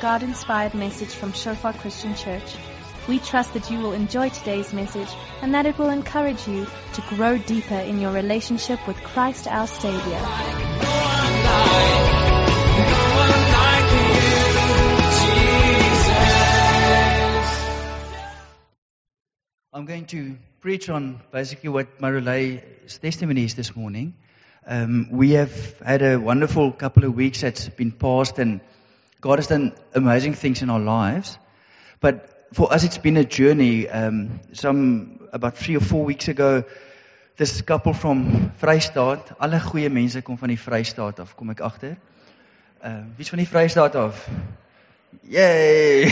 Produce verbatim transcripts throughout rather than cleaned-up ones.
God-inspired message from Shofar Christian Church. We trust that you will enjoy today's message and that it will encourage you to grow deeper in your relationship with Christ our Savior. I'm going to preach on basically what Marulei's testimony is this morning. Um, we have had a wonderful couple of weeks that's been passed, and God has done amazing things in our lives. But for us, it's been a journey. Um, some about three or four weeks ago, this couple from Vrystaat, alle goeie mense kom van die Vrystaat af, kom ek agter. Uh, wie's van die Vrystaat af? Yay!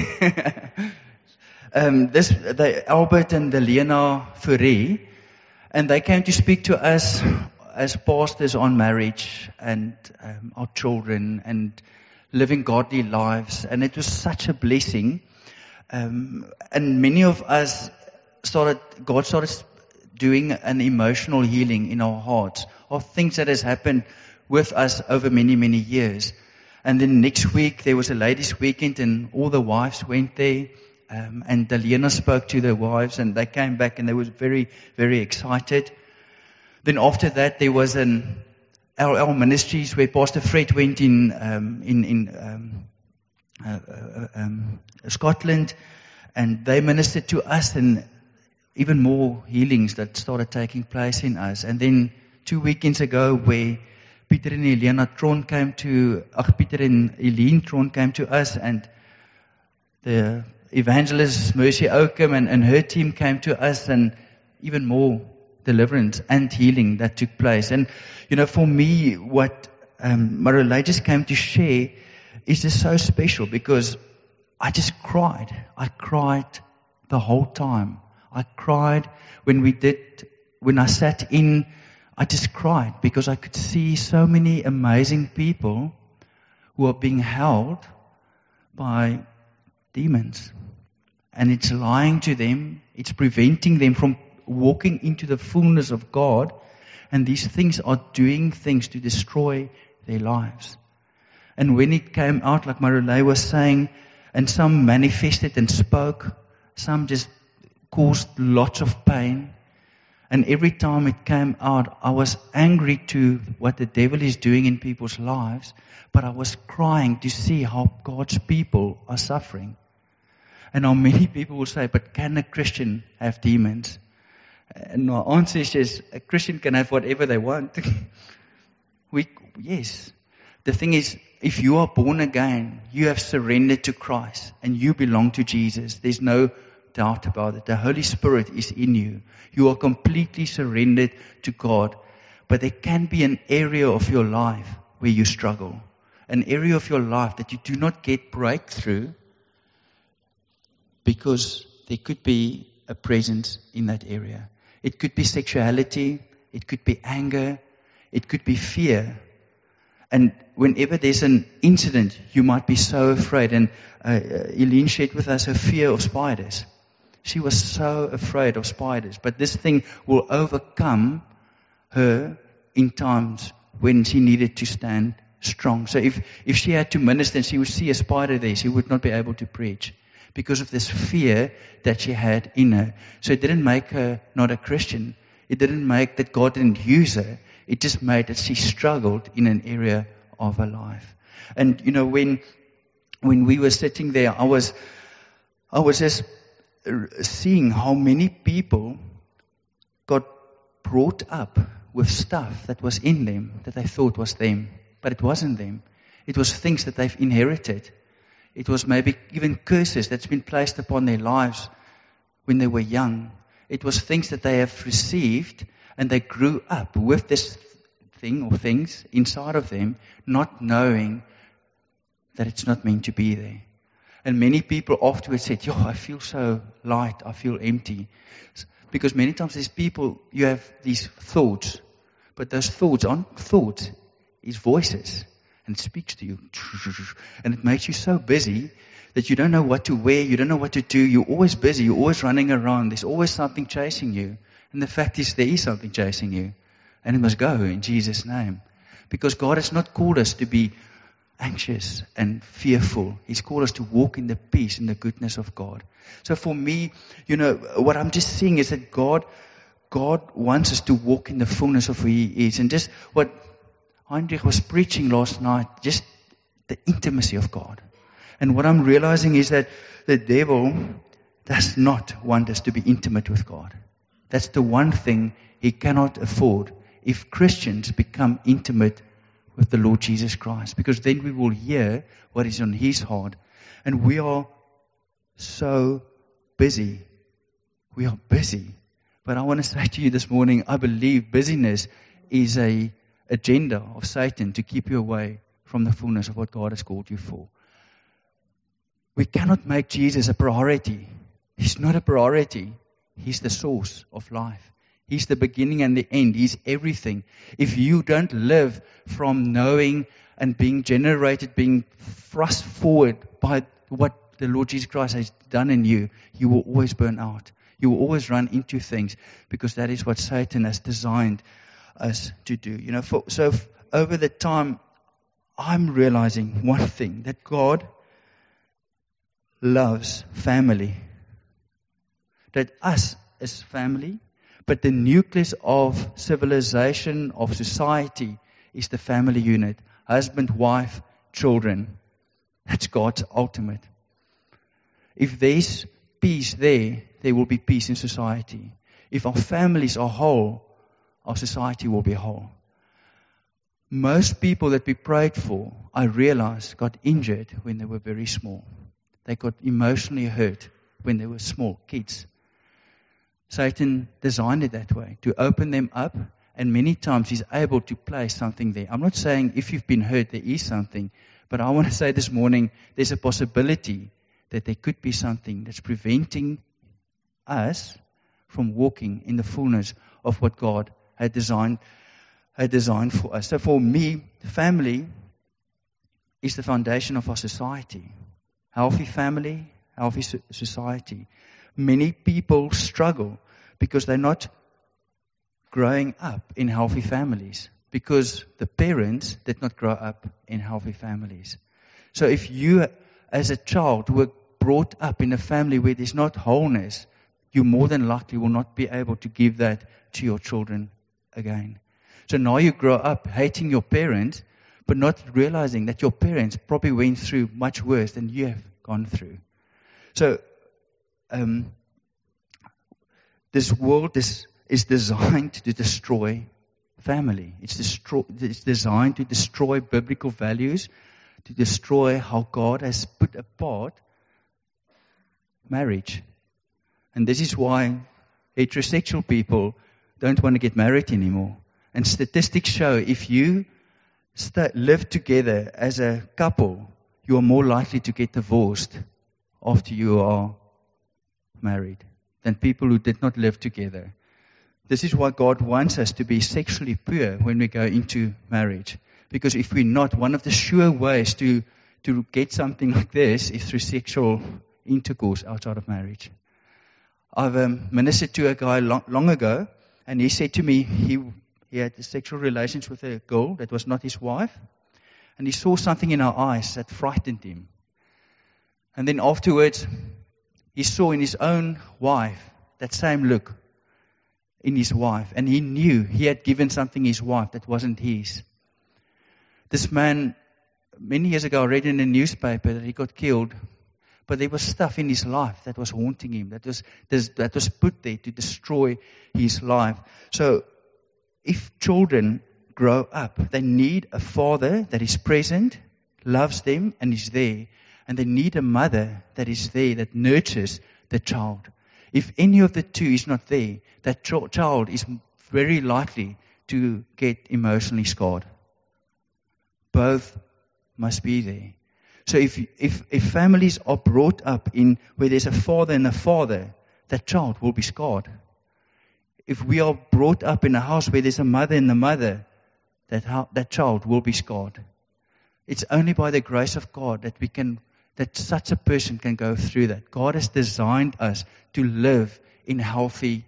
um, this, the Albert and the Lena Fourie, and they came to speak to us as pastors on marriage and um, our children and living godly lives. And it was such a blessing. Um, and many of us started, God started doing an emotional healing in our hearts of things that has happened with us over many, many years. And then next week there was a ladies' weekend and all the wives went there. Um, and Delena spoke to the wives and they came back and they were very, very excited. Then after that, there was an L L Ministries where Pastor Fred went in um, in in um, uh, uh, um, Scotland, and they ministered to us, and even more healings that started taking place in us. And then two weekends ago, where Peter and Elena Tron came to, uh, Peter and Eileen Tron came to us, and the evangelist Mercy Oakham and, and her team came to us, and even more deliverance and healing that took place. And, you know, for me, what um, Marulei just came to share is just so special because I just cried. I cried the whole time. I cried when we did, when I sat in, I just cried because I could see so many amazing people who are being held by demons. And it's lying to them. It's preventing them from walking into the fullness of God, and these things are doing things to destroy their lives. And when it came out, like Marulei was saying, and some manifested and spoke, some just caused lots of pain, and every time it came out, I was angry to what the devil is doing in people's lives, but I was crying to see how God's people are suffering. And how many people will say, but can a Christian have demons? And my answer is just, a Christian can have whatever they want. we, yes. The thing is, if you are born again, you have surrendered to Christ and you belong to Jesus. There's no doubt about it. The Holy Spirit is in you. You are completely surrendered to God. But there can be an area of your life where you struggle. An area of your life that you do not get breakthrough because there could be a presence in that area. It could be sexuality, it could be anger, it could be fear. And whenever there's an incident, you might be so afraid. And uh, Eileen shared with us her fear of spiders. She was so afraid of spiders. But this thing will overcome her in times when she needed to stand strong. So if, if she had to minister and she would see a spider there, she would not be able to preach, because of this fear that she had in her. So it didn't make her not a Christian. It didn't make that God didn't use her. It just made that she struggled in an area of her life. And, you know, when when we were sitting there, I was, I was just seeing how many people got brought up with stuff that was in them, that they thought was them. But it wasn't them. It was things that they've inherited. It was maybe even curses that's been placed upon their lives when they were young. It was things that they have received, and they grew up with this thing or things inside of them, not knowing that it's not meant to be there. And many people afterwards said, yo, I feel so light, I feel empty. Because many times there's people, you have these thoughts, but those thoughts aren't thoughts, it's voices. And it speaks to you. And it makes you so busy that you don't know what to wear, you don't know what to do. You're always busy, you're always running around. There's always something chasing you. And the fact is, there is something chasing you. And it must go in Jesus' name. Because God has not called us to be anxious and fearful. He's called us to walk in the peace and the goodness of God. So for me, you know, what I'm just seeing is that God, God wants us to walk in the fullness of who He is. And just what Heinrich was preaching last night, just the intimacy of God. And what I'm realizing is that the devil does not want us to be intimate with God. That's the one thing he cannot afford if Christians become intimate with the Lord Jesus Christ. Because then we will hear what is on His heart. And we are so busy. We are busy. But I want to say to you this morning, I believe busyness is a agenda of Satan to keep you away from the fullness of what God has called you for. We cannot make Jesus a priority. He's not a priority. He's the source of life. He's the beginning and the end. He's everything. If you don't live from knowing and being generated, being thrust forward by what the Lord Jesus Christ has done in you, you will always burn out. You will always run into things because that is what Satan has designed us to do. You know, for, so f- over the time, I'm realizing one thing, that God loves family. That us as family, but the nucleus of civilization, of society, is the family unit. Husband, wife, children. That's God's ultimate. If there's peace there, there will be peace in society. If our families are whole, our society will be whole. Most people that we prayed for, I realized, got injured when they were very small. They got emotionally hurt when they were small kids. Satan designed it that way, to open them up, and many times he's able to place something there. I'm not saying if you've been hurt, there is something, but I want to say this morning, there's a possibility that there could be something that's preventing us from walking in the fullness of what God had designed, had designed for us. So for me, family is the foundation of our society. Healthy family, healthy so- society. Many people struggle because they're not growing up in healthy families, because the parents did not grow up in healthy families. So if you as a child were brought up in a family where there's not wholeness, you more than likely will not be able to give that to your children again. So now you grow up hating your parents, but not realizing that your parents probably went through much worse than you have gone through. So um, this world is, is designed to destroy family. It's, destroy, it's designed to destroy biblical values, to destroy how God has put apart marriage. And this is why heterosexual people don't want to get married anymore. And statistics show if you st- live together as a couple, you are more likely to get divorced after you are married than people who did not live together. This is why God wants us to be sexually pure when we go into marriage. Because if we're not, one of the sure ways to, to get something like this is through sexual intercourse outside of marriage. I've um, ministered to a guy long, long ago, and he said to me he he had sexual relations with a girl that was not his wife, and he saw something in her eyes that frightened him. And then afterwards, he saw in his own wife that same look in his wife, and he knew he had given something his wife that wasn't his. This man, many years ago, I read in a newspaper that he got killed, but there was stuff in his life that was haunting him, that was that was put there to destroy his life. So if children grow up, they need a father that is present, loves them, and is there. And they need a mother that is there, that nurtures the child. If any of the two is not there, that ch- child is very likely to get emotionally scarred. Both must be there. So if, if, if families are brought up in where there's a father and a father, that child will be scarred. If we are brought up in a house where there's a mother and a mother, that, ha- that child will be scarred. It's only by the grace of God that we can, that such a person can go through that. God has designed us to live in healthy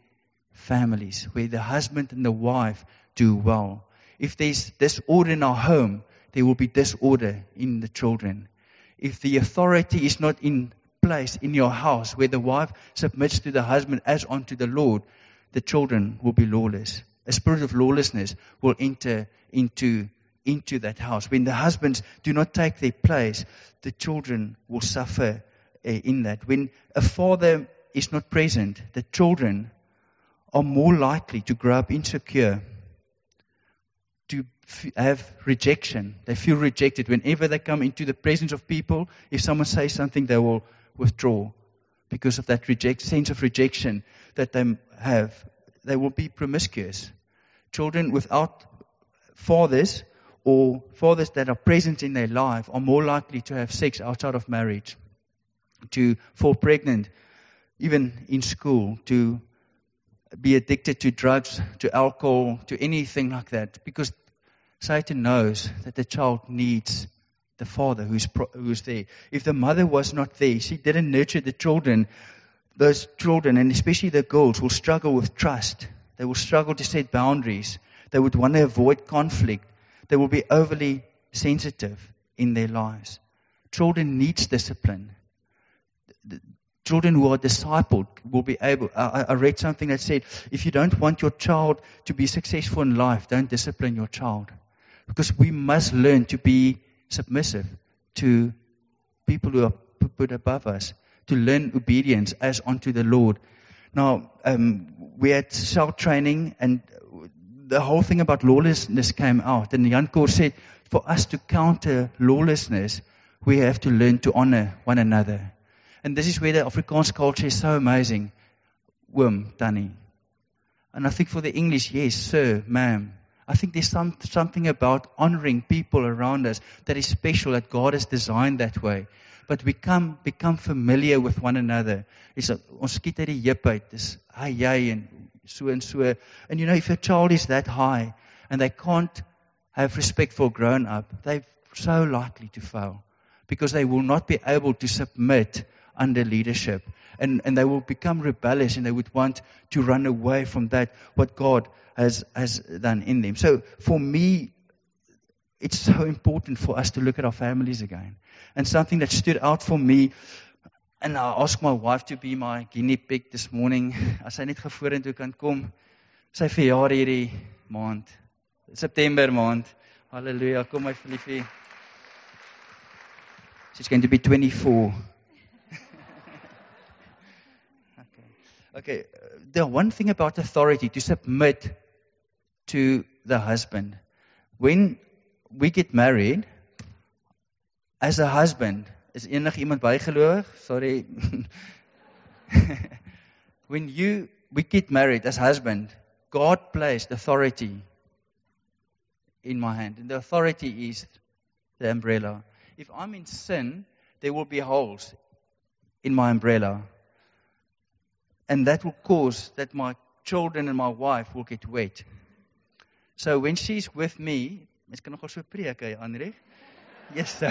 families where the husband and the wife do well. If there's disorder in our home, there will be disorder in the children. If the authority is not in place in your house, where the wife submits to the husband as unto the Lord, the children will be lawless. A spirit of lawlessness will enter into, into that house. When the husbands do not take their place, the children will suffer uh, in that. When a father is not present, the children are more likely to grow up insecure, to f- have rejection. They feel rejected. Whenever they come into the presence of people, if someone says something, they will withdraw because of that reject, sense of rejection that they have. They will be promiscuous. Children without fathers or fathers that are present in their life are more likely to have sex outside of marriage, to fall pregnant, even in school, to be addicted to drugs, to alcohol, to anything like that, because Satan knows that the child needs the father who's pro- who's there. If the mother was not there, she didn't nurture the children, those children, and especially the girls, will struggle with trust. They will struggle to set boundaries. They would want to avoid conflict. They will be overly sensitive in their lives. Children needs discipline. The children who are discipled will be able, I, I read something that said, if you don't want your child to be successful in life, don't discipline your child. Because we must learn to be submissive to people who are put above us, to learn obedience as unto the Lord. Now, um, we had cell training, and the whole thing about lawlessness came out. And Jan Kor said, for us to counter lawlessness, we have to learn to honor one another. And this is where the Afrikaans culture is so amazing. Oom, Tannie. And I think for the English, yes, sir, ma'am. I think there's some, something about honoring people around us that is special, that God has designed that way. But we come, become familiar with one another. It's a, ons skiet uit die heup uit. Dis hy, jy, and so and so. And you know, if a child is that high, and they can't have respect for grown up, they're so likely to fail. Because they will not be able to submit under leadership. And, and they will become rebellious, and they would want to run away from that, what God has, has done in them. So for me, it's so important for us to look at our families again. And something that stood out for me, and I asked my wife to be my guinea pig this morning, as sy net gevorentoe kan kom, sy verjaar hierdie maand, September maand, hallelujah, kom my liefie. She's going to be twenty-four. okay. Okay. The one thing about authority, to submit to the husband. When we get married, as a husband, is enig iemand bygelowig? Sorry. When you, we get married as husband, God placed authority in my hand. And the authority is the umbrella. If I'm in sin, there will be holes in my umbrella. And that will cause that my children and my wife will get wet. So when she's with me, mens kan nogal so preek, Andre. Yes, sir.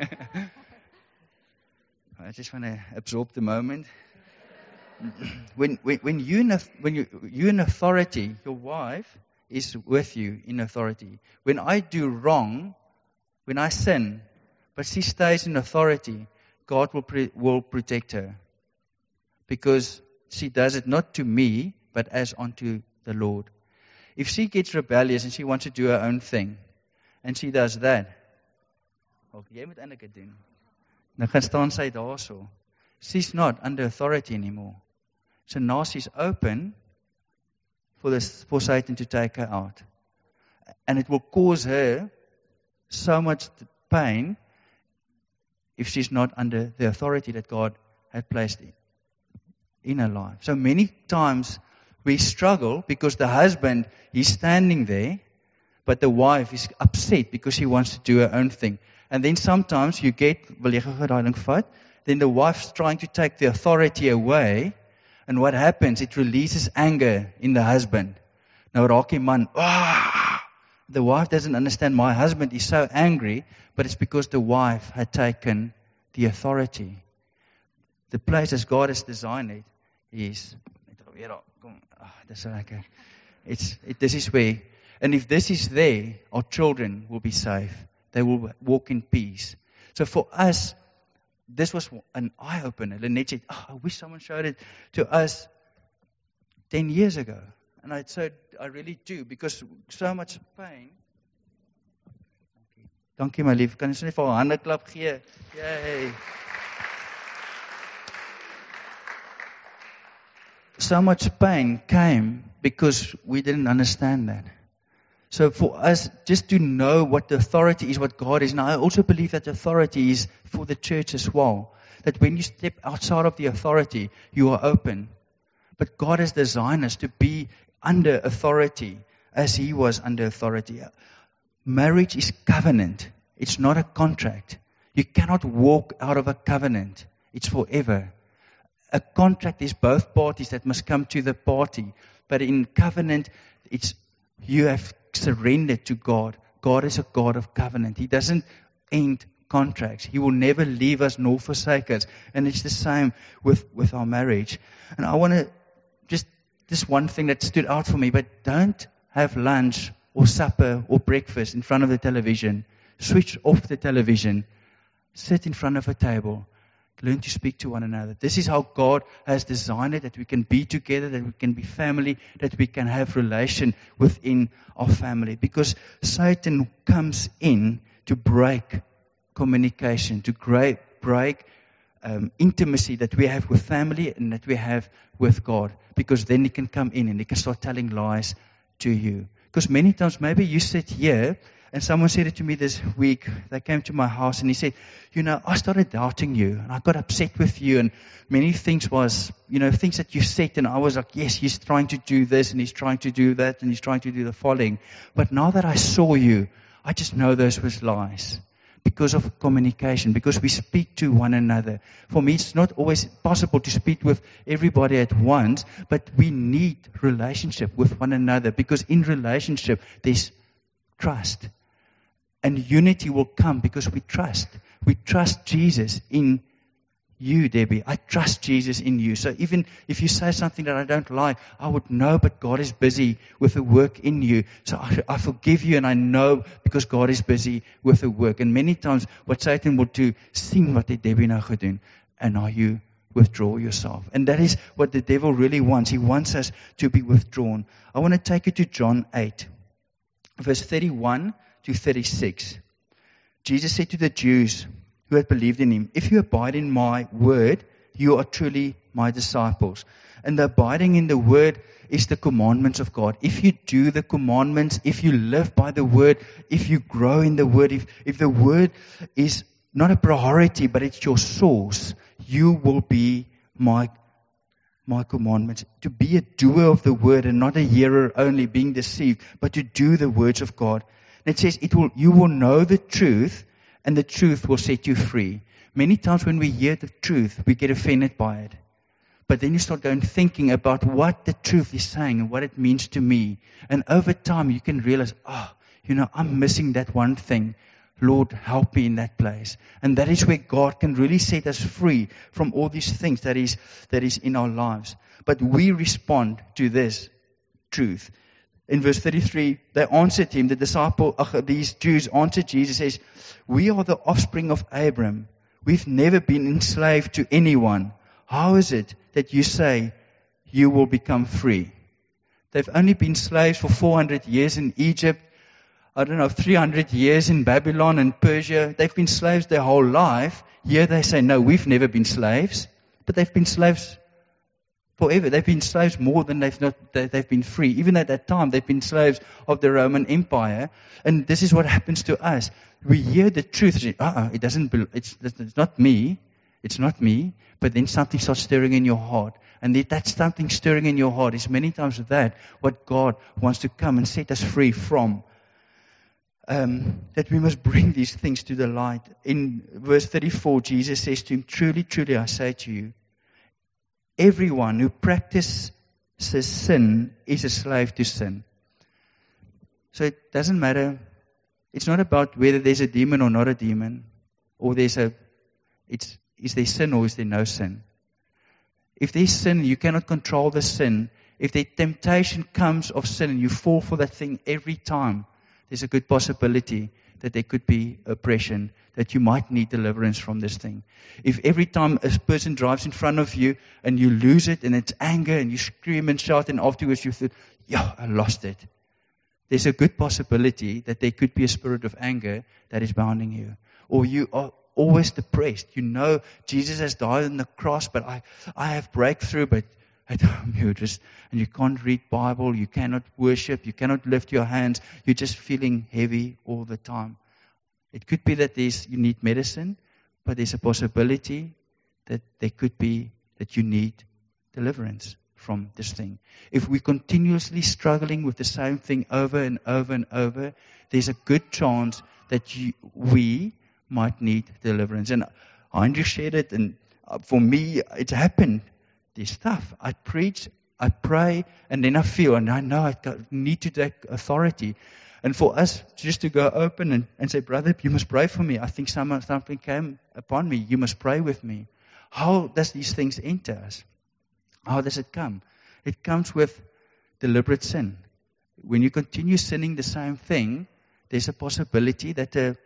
I just want to absorb the moment. When when when you in when you you in authority, your wife is with you in authority. When I do wrong, when I sin, but she stays in authority, God will pre- will protect her, because she does it not to me, but as unto the Lord. If she gets rebellious and she wants to do her own thing, and she does that, oh, jy moet eintlik dit doen. Nou gaan staan sy daarso. She's not under authority anymore. So now she's open for this, for Satan to take her out, and it will cause her so much pain if she's not under the authority that God had placed in, in her life. So many times we struggle because the husband, he's standing there, but the wife is upset because she wants to do her own thing. And then sometimes you get, then the wife's trying to take the authority away, and what happens? It releases anger in the husband. Now, Rocky man, ah! The wife doesn't understand, my husband is so angry, but it's because the wife had taken the authority. The place as God has designed it is, it's, it, this is where, and if this is there, our children will be safe. they will walk in peace. So for us, this was an eye-opener. Lynette said, oh, I wish someone showed it to us ten years ago. And I said, I really do, because so much pain. Dankie my lief, kan jy net vir haar hande klap gee? Yay. So much pain came because we didn't understand that. So for us, just to know what the authority is, what God is, and I also believe that authority is for the church as well. That when you step outside of the authority, you are open. But God has designed us to be under authority as He was under authority. Marriage is covenant. It's not a contract. You cannot walk out of a covenant. It's forever. A contract is both parties that must come to the party. But in covenant, it's you have surrendered to God. God is a God of covenant. He doesn't end contracts. He will never leave us nor forsake us. And it's the same with, with our marriage. And I want to just, this one thing that stood out for me, but don't have lunch or supper or breakfast in front of the television. Switch off the television. Sit in front of a table. Learn to speak to one another. This is how God has designed it, that we can be together, that we can be family, that we can have relation within our family. Because Satan comes in to break communication, to break, break um, intimacy that we have with family and that we have with God. Because then he can come in and he can start telling lies to you. Because many times, maybe you sit here, and someone said it to me this week. They came to my house and he said, you know, I started doubting you and I got upset with you, and many things was, you know, things that you said, and I was like, yes, he's trying to do this and he's trying to do that and he's trying to do the following. But now that I saw you, I just know those was lies. Because of communication, because we speak to one another. For me, it's not always possible to speak with everybody at once, but we need relationship with one another, because in relationship, there's trust. And unity will come because we trust. We trust Jesus in you, Debbie. I trust Jesus in you. So even if you say something that I don't like, I would know, but God is busy with the work in you. So I, I forgive you, and I know because God is busy with the work. And many times what Satan will do, sien wat die Debbie nou gedoen, and now you withdraw yourself. And that is what the devil really wants. He wants us to be withdrawn. I want to take you to John eight, verse thirty-one to thirty-six. Jesus said to the Jews who had believed in him, if you abide in my word, you are truly my disciples. And the abiding in the word is the commandments of God. If you do the commandments, if you live by the word, if you grow in the word, if, if the word is not a priority, but it's your source, you will be my my commandments. To be a doer of the word and not a hearer only, being deceived, but to do the words of God. And it says, it will, you will know the truth, and the truth will set you free. Many times when we hear the truth, we get offended by it. But then you start going thinking about what the truth is saying and what it means to me. And over time, you can realize, oh, you know, I'm missing that one thing. Lord, help me in that place. And that is where God can really set us free from all these things that is, that is in our lives. But we respond to this truth. In verse thirty-three, they answered him, the disciple, uh, these Jews answered Jesus, says, we are the offspring of Abraham. We've never been enslaved to anyone. How is it that you say you will become free? They've only been slaves for four hundred years in Egypt. I don't know, three hundred years in Babylon and Persia. They've been slaves their whole life. Here they say, no, we've never been slaves. But they've been slaves forever. They've been slaves more than they've not, they've been free. Even at that time, they've been slaves of the Roman Empire. And this is what happens to us. We hear the truth. Say, uh-uh, it doesn't, it's, it's not me. It's not me. But then something starts stirring in your heart. And that something stirring in your heart is many times that what God wants to come and set us free from. Um, that we must bring these things to the light. In verse thirty-four, Jesus says to him, truly, truly, I say to you, everyone who practices sin is a slave to sin. So it doesn't matter. It's not about whether there's a demon or not a demon, or there's a, it's, is there sin or is there no sin? If there's sin, you cannot control the sin. If the temptation comes of sin and you fall for that thing every time, there's a good possibility that there could be oppression, that you might need deliverance from this thing. If every time a person drives in front of you and you lose it and it's anger and you scream and shout and afterwards you think, yeah, I lost it. There's a good possibility that there could be a spirit of anger that is bounding you. Or you are always depressed. You know Jesus has died on the cross, but I, I have breakthrough, but at home you just, and you can't read Bible, you cannot worship, you cannot lift your hands, you're just feeling heavy all the time. It could be that there's, you need medicine, but there's a possibility that there could be that you need deliverance from this thing. If we're continuously struggling with the same thing over and over and over, there's a good chance that you, we might need deliverance. And Andrew shared it, and for me, it's happened. There's stuff. I preach, I pray, and then I feel, and I know I need to take authority. And for us, just to go open and, and say, brother, you must pray for me. I think some, something came upon me. You must pray with me. How does these things enter us? How does it come? It comes with deliberate sin. When you continue sinning the same thing, there's a possibility that a,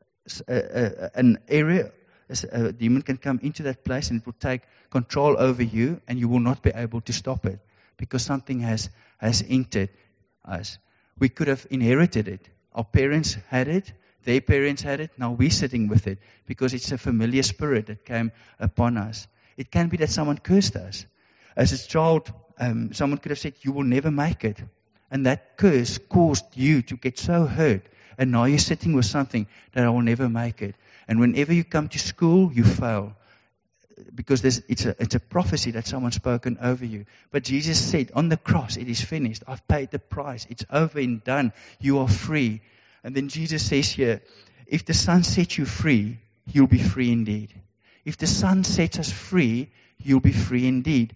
a, a, an area, a demon can come into that place and it will take control over you and you will not be able to stop it because something has, has entered us. We could have inherited it. Our parents had it. Their parents had it. Now we're sitting with it because it's a familiar spirit that came upon us. It can be that someone cursed us. As a child, um, someone could have said, you will never make it. And that curse caused you to get so hurt. And now you're sitting with something that I will never make it. And whenever you come to school, you fail. Because there's, it's, a, it's a prophecy that someone's spoken over you. But Jesus said, on the cross, it is finished. I've paid the price. It's over and done. You are free. And then Jesus says here, if the Son sets you free, you'll be free indeed. If the Son sets us free, you'll be free indeed.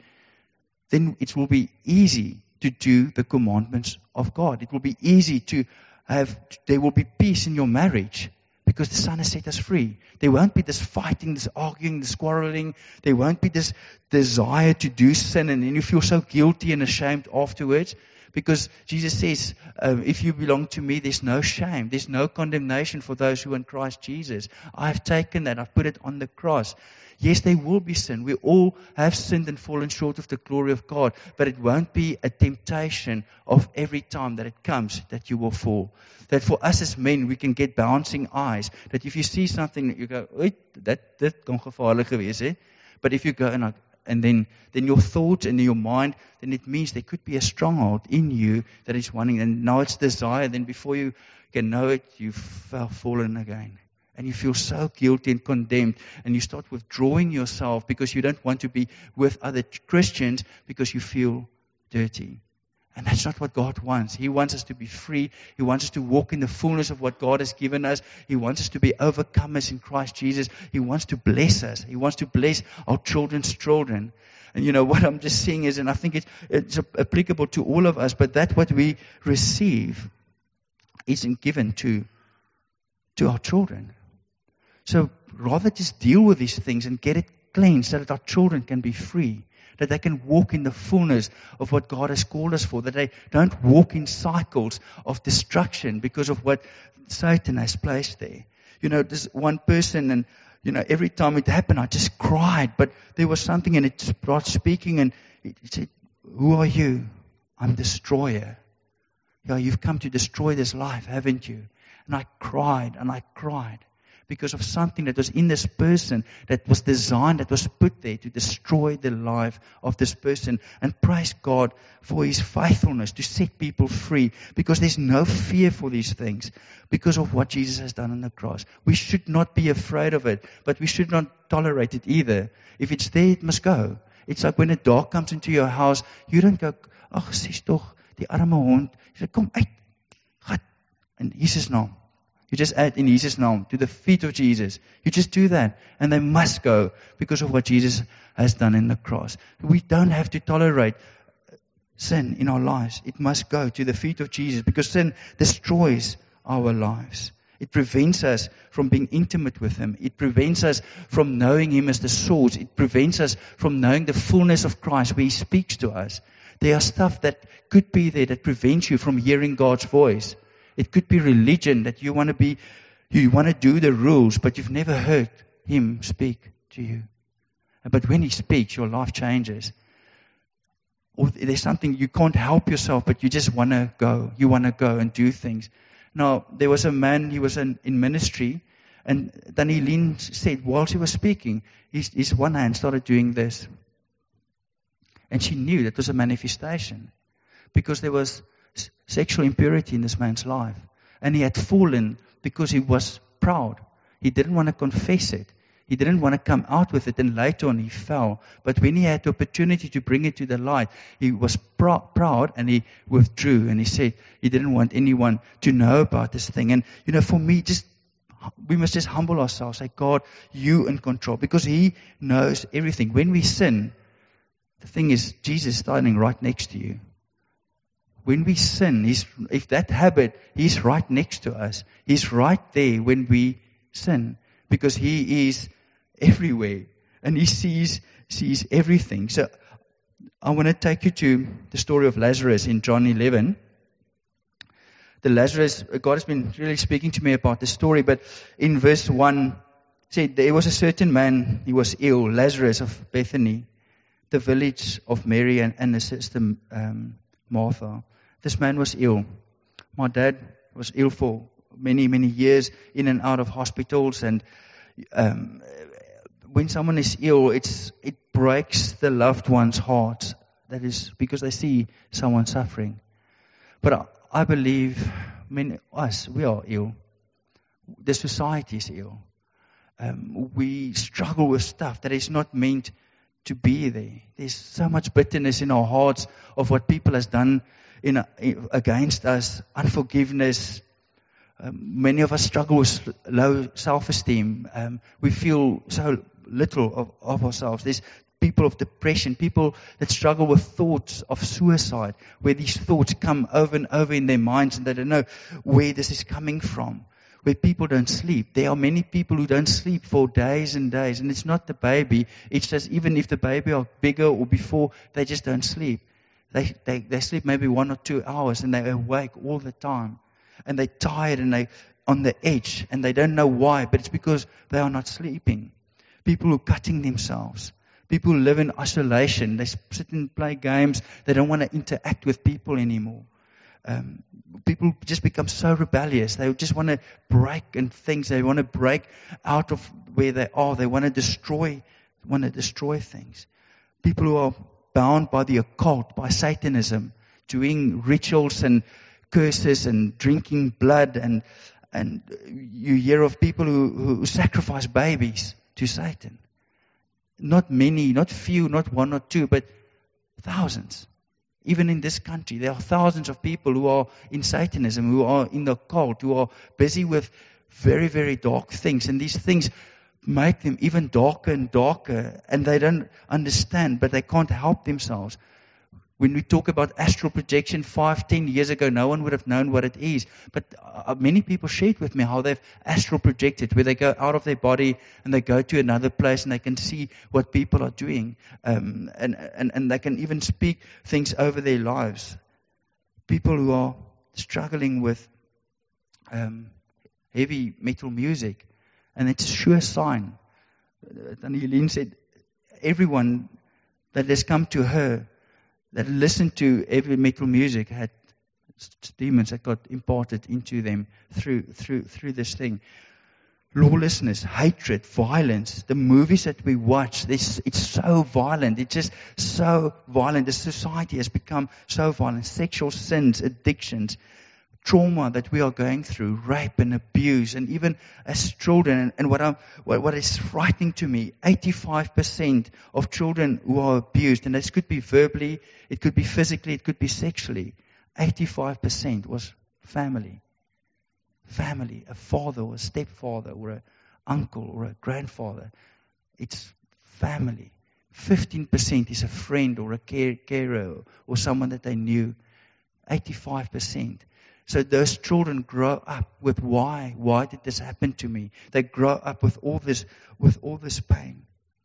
Then it will be easy to do the commandments of God. It will be easy to have, there will be peace in your marriage. Because the Son has set us free. There won't be this fighting, this arguing, this quarreling. There won't be this desire to do sin and then you feel so guilty and ashamed afterwards. Because Jesus says, um, if you belong to me, there's no shame. There's no condemnation for those who are in Christ Jesus. I've taken that. I've put it on the cross. Yes, there will be sin. We all have sinned and fallen short of the glory of God. But it won't be a temptation of every time that it comes that you will fall. That for us as men, we can get bouncing eyes. That if you see something, that you go, "Oei, that dit kon gevaarlik gewees het." But if you go and, and then, then your thoughts and your mind, then it means there could be a stronghold in you that is wanting. And now it's desire. Then before you can know it, you've fallen again. And you feel so guilty and condemned. And you start withdrawing yourself because you don't want to be with other Christians because you feel dirty. And that's not what God wants. He wants us to be free. He wants us to walk in the fullness of what God has given us. He wants us to be overcomers in Christ Jesus. He wants to bless us. He wants to bless our children's children. And you know, what I'm just seeing is, and I think it's, it's applicable to all of us, but that what we receive isn't given to, to our children. So rather just deal with these things and get it cleansed so that our children can be free. That they can walk in the fullness of what God has called us for. That they don't walk in cycles of destruction because of what Satan has placed there. You know, this one person, and you know, every time it happened, I just cried. But there was something, and it started speaking, and it said, "Who are you?" "I'm destroyer." "Yeah, you've come to destroy this life, haven't you?" And I cried, and I cried. Because of something that was in this person that was designed, that was put there to destroy the life of this person. And praise God for His faithfulness to set people free. Because there's no fear for these things. Because of what Jesus has done on the cross. We should not be afraid of it. But we should not tolerate it either. If it's there, it must go. It's like when a dog comes into your house. You don't go, "Ach, sies toch, die arme hond." You say, "Kom uit, gat." In Jesus' naam. You just add in Jesus' name to the feet of Jesus. You just do that. And they must go because of what Jesus has done in the cross. We don't have to tolerate sin in our lives. It must go to the feet of Jesus because sin destroys our lives. It prevents us from being intimate with Him. It prevents us from knowing Him as the source. It prevents us from knowing the fullness of Christ where He speaks to us. There are stuff that could be there that prevents you from hearing God's voice. It could be religion, that you want to be You want to do the rules, but you've never heard him speak to you. But when he speaks, your life changes. Or there's something you can't help yourself, but you just want to go. You want to go and do things. Now, there was a man, he was in, in ministry, and Danielin said, while she was speaking, his, his one hand started doing this. And she knew that was a manifestation. Because there was s- sexual impurity in this man's life. And he had fallen because he was proud. He didn't want to confess it. He didn't want to come out with it, and later on he fell. But when he had the opportunity to bring it to the light, he was pr- proud and he withdrew. And he said he didn't want anyone to know about this thing. And, you know, for me, just we must just humble ourselves. Say, God, you in control. Because he knows everything. When we sin, the thing is, Jesus is standing right next to you. When we sin, he's, if that habit, he's right next to us. He's right there when we sin. Because he is everywhere. And he sees sees everything. So I want to take you to the story of Lazarus in John eleven. The Lazarus, God has been really speaking to me about the story. But in verse one, it said, there was a certain man, he was ill, Lazarus of Bethany, the village of Mary and, and his sister um, Martha. This man was ill. My dad was ill for many, many years, in and out of hospitals. And um, when someone is ill, it's it breaks the loved one's heart. That is because they see someone suffering. But I, I believe, I mean, us, we are ill. The society is ill. Um, we struggle with stuff that is not meant to be there. There's so much bitterness in our hearts of what people has done in, in against us, unforgiveness. Um, many of us struggle with low self-esteem. Um, we feel so little of, of ourselves. There's people of depression, people that struggle with thoughts of suicide, where these thoughts come over and over in their minds and they don't know where this is coming from. Where people don't sleep. There are many people who don't sleep for days and days. And it's not the baby. It's just even if the baby are bigger or before, they just don't sleep. They, they, they sleep maybe one or two hours and they're awake all the time. And they're tired and they're on the edge and they don't know why, but it's because they are not sleeping. People who are cutting themselves. People who live in isolation. They sit and play games. They don't want to interact with people anymore. Um, people just become so rebellious. They just want to break and things. They want to break out of where they are. They want to destroy, want to destroy things. People who are bound by the occult, by Satanism, doing rituals and curses and drinking blood, and and you hear of people who, who sacrifice babies to Satan. Not many, not few, not one or two, but thousands. Even in this country, there are thousands of people who are in Satanism, who are in the occult, who are busy with very, very dark things. And these things make them even darker and darker. And they don't understand, but they can't help themselves. When we talk about astral projection, five, ten years ago, no one would have known what it is. But uh, many people shared with me how they've astral projected, where they go out of their body and they go to another place and they can see what people are doing. Um, and, and, and they can even speak things over their lives. People who are struggling with um, heavy metal music. And it's a sure sign. Danielin said, everyone that has come to her, that listened to heavy metal music, had demons that got imparted into them through through through this thing. Lawlessness, hatred, violence. The movies that we watch, this it's so violent. It's just so violent. The society has become so violent. Sexual sins, addictions, trauma that we are going through, rape and abuse, and even as children. And, and what, I'm, what what is frightening to me, eighty-five percent of children who are abused, and this could be verbally, it could be physically, it could be sexually, eighty-five percent was family. Family, a father or a stepfather or an uncle or a grandfather. It's family. fifteen percent is a friend or a care, carer or someone that they knew. eighty-five percent. So those children grow up with why? Why did this happen to me? They grow up with all this, with all this pain.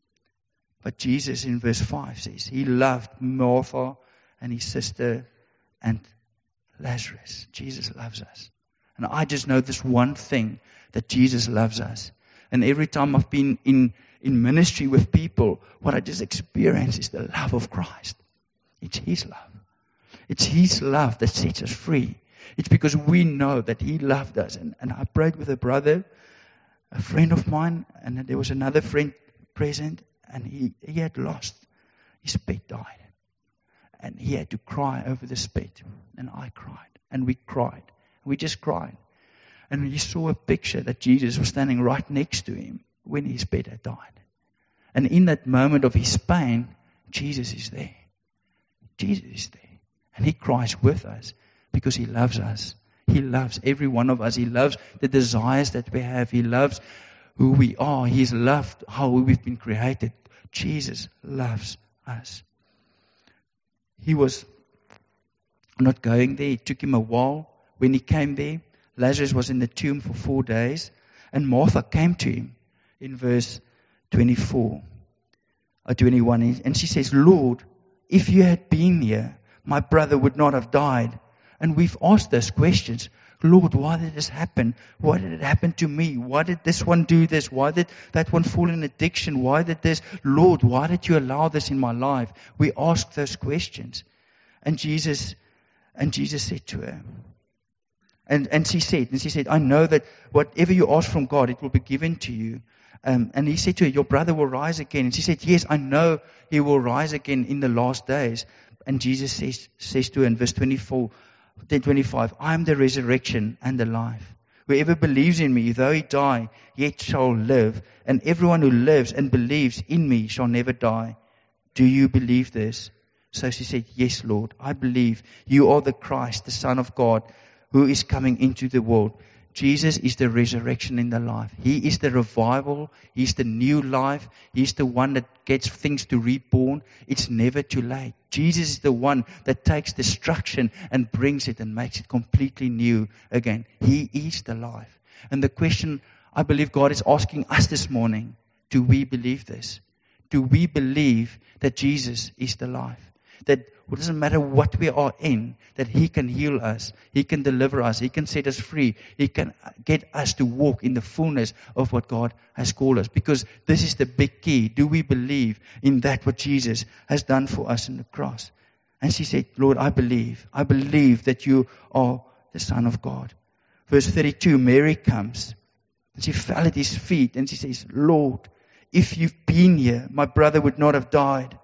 But Jesus in verse five says, He loved Martha and his sister and Lazarus. Jesus loves us. And I just know this one thing, that Jesus loves us. And every time I've been in, in ministry with people, what I just experience is the love of Christ. It's His love. It's His love that sets us free. It's because we know that He loved us. And, and I prayed with a brother, a friend of mine, and there was another friend present, and he, he had lost. His pet died. And he had to cry over this pet. And I cried. And we cried. We just cried. And he saw a picture that Jesus was standing right next to him when his pet had died. And in that moment of his pain, Jesus is there. Jesus is there. And He cries with us because He loves us. He loves every one of us. He loves the desires that we have. He loves who we are. He's loved how we've been created. Jesus loves us. He was not going there. It took Him a while. When He came there, Lazarus was in the tomb for four days. And Martha came to Him in verse twenty-four or twenty-one. And she says, Lord, if You had been here, my brother would not have died. And we've asked those questions. Lord, why did this happen? Why did it happen to me? Why did this one do this? Why did that one fall in addiction? Why did this? Lord, why did You allow this in my life? We asked those questions. And Jesus, and Jesus said to her, and, and she said, and she said, I know that whatever you ask from God, it will be given to you. Um, and He said to her, your brother will rise again. And she said, yes, I know he will rise again in the last days. And Jesus says, says to her in verse twenty-four, twenty-five, I am the resurrection and the life. Whoever believes in Me, though he die, yet shall live. And everyone who lives and believes in Me shall never die. Do you believe this? So she said, yes, Lord, I believe You are the Christ, the Son of God, who is coming into the world. Jesus is the resurrection in the life. He is the revival. He's the new life. He's the one that gets things to reborn. It's never too late. Jesus is the one that takes destruction and brings it and makes it completely new again. He is the life. And the question I believe God is asking us this morning, do we believe this? Do we believe that Jesus is the life? That it doesn't matter what we are in, that He can heal us, He can deliver us, He can set us free, He can get us to walk in the fullness of what God has called us. Because this is the big key. Do we believe in that what Jesus has done for us on the cross? And she said, Lord, I believe. I believe that You are the Son of God. Verse thirty-two, Mary comes. And she fell at His feet and she says, Lord, if You've been here, my brother would not have died.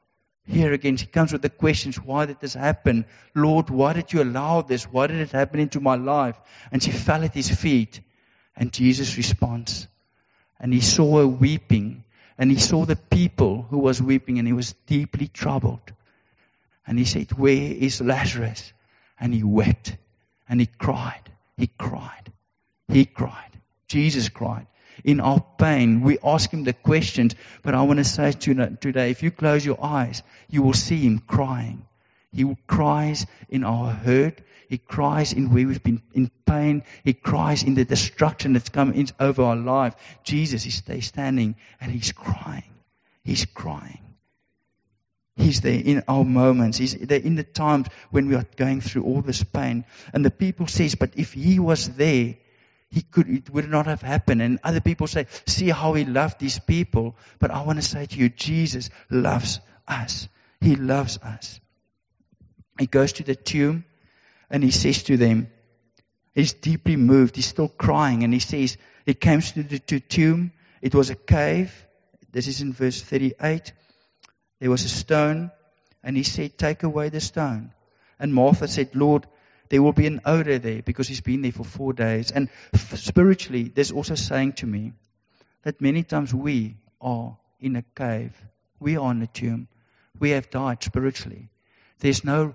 Here again, she comes with the questions, why did this happen? Lord, why did You allow this? Why did it happen into my life? And she fell at His feet. And Jesus responds. And He saw her weeping. And He saw the people who was weeping. And He was deeply troubled. And He said, where is Lazarus? And He wept. And He cried. He cried. He cried. Jesus cried. In our pain, we ask Him the questions. But I want to say to you today, if you close your eyes, you will see Him crying. He cries in our hurt. He cries in where we've been in pain. He cries in the destruction that's come in over our life. Jesus is there standing and He's crying. He's crying. He's there in our moments. He's there in the times when we are going through all this pain. And the people says, but if He was there, He could, it would not have happened. And other people say, see how He loved these people. But I want to say to you, Jesus loves us. He loves us. He goes to the tomb and He says to them, He's deeply moved. He's still crying. And He says, He came to the to tomb. It was a cave. This is in verse thirty-eight. There was a stone. And He said, take away the stone. And Martha said, Lord, there will be an odor there because He's been there for four days. And spiritually, there's also saying to me that many times we are in a cave. We are in a tomb. We have died spiritually. There's no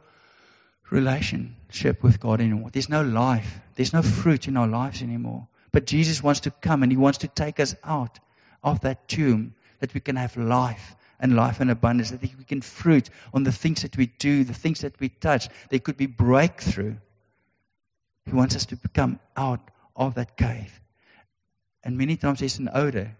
relationship with God anymore. There's no life. There's no fruit in our lives anymore. But Jesus wants to come and He wants to take us out of that tomb, that we can have life. And life in abundance, that we can fruit on the things that we do, the things that we touch. There could be breakthrough. He wants us to come out of that cave. And many times there's an odor.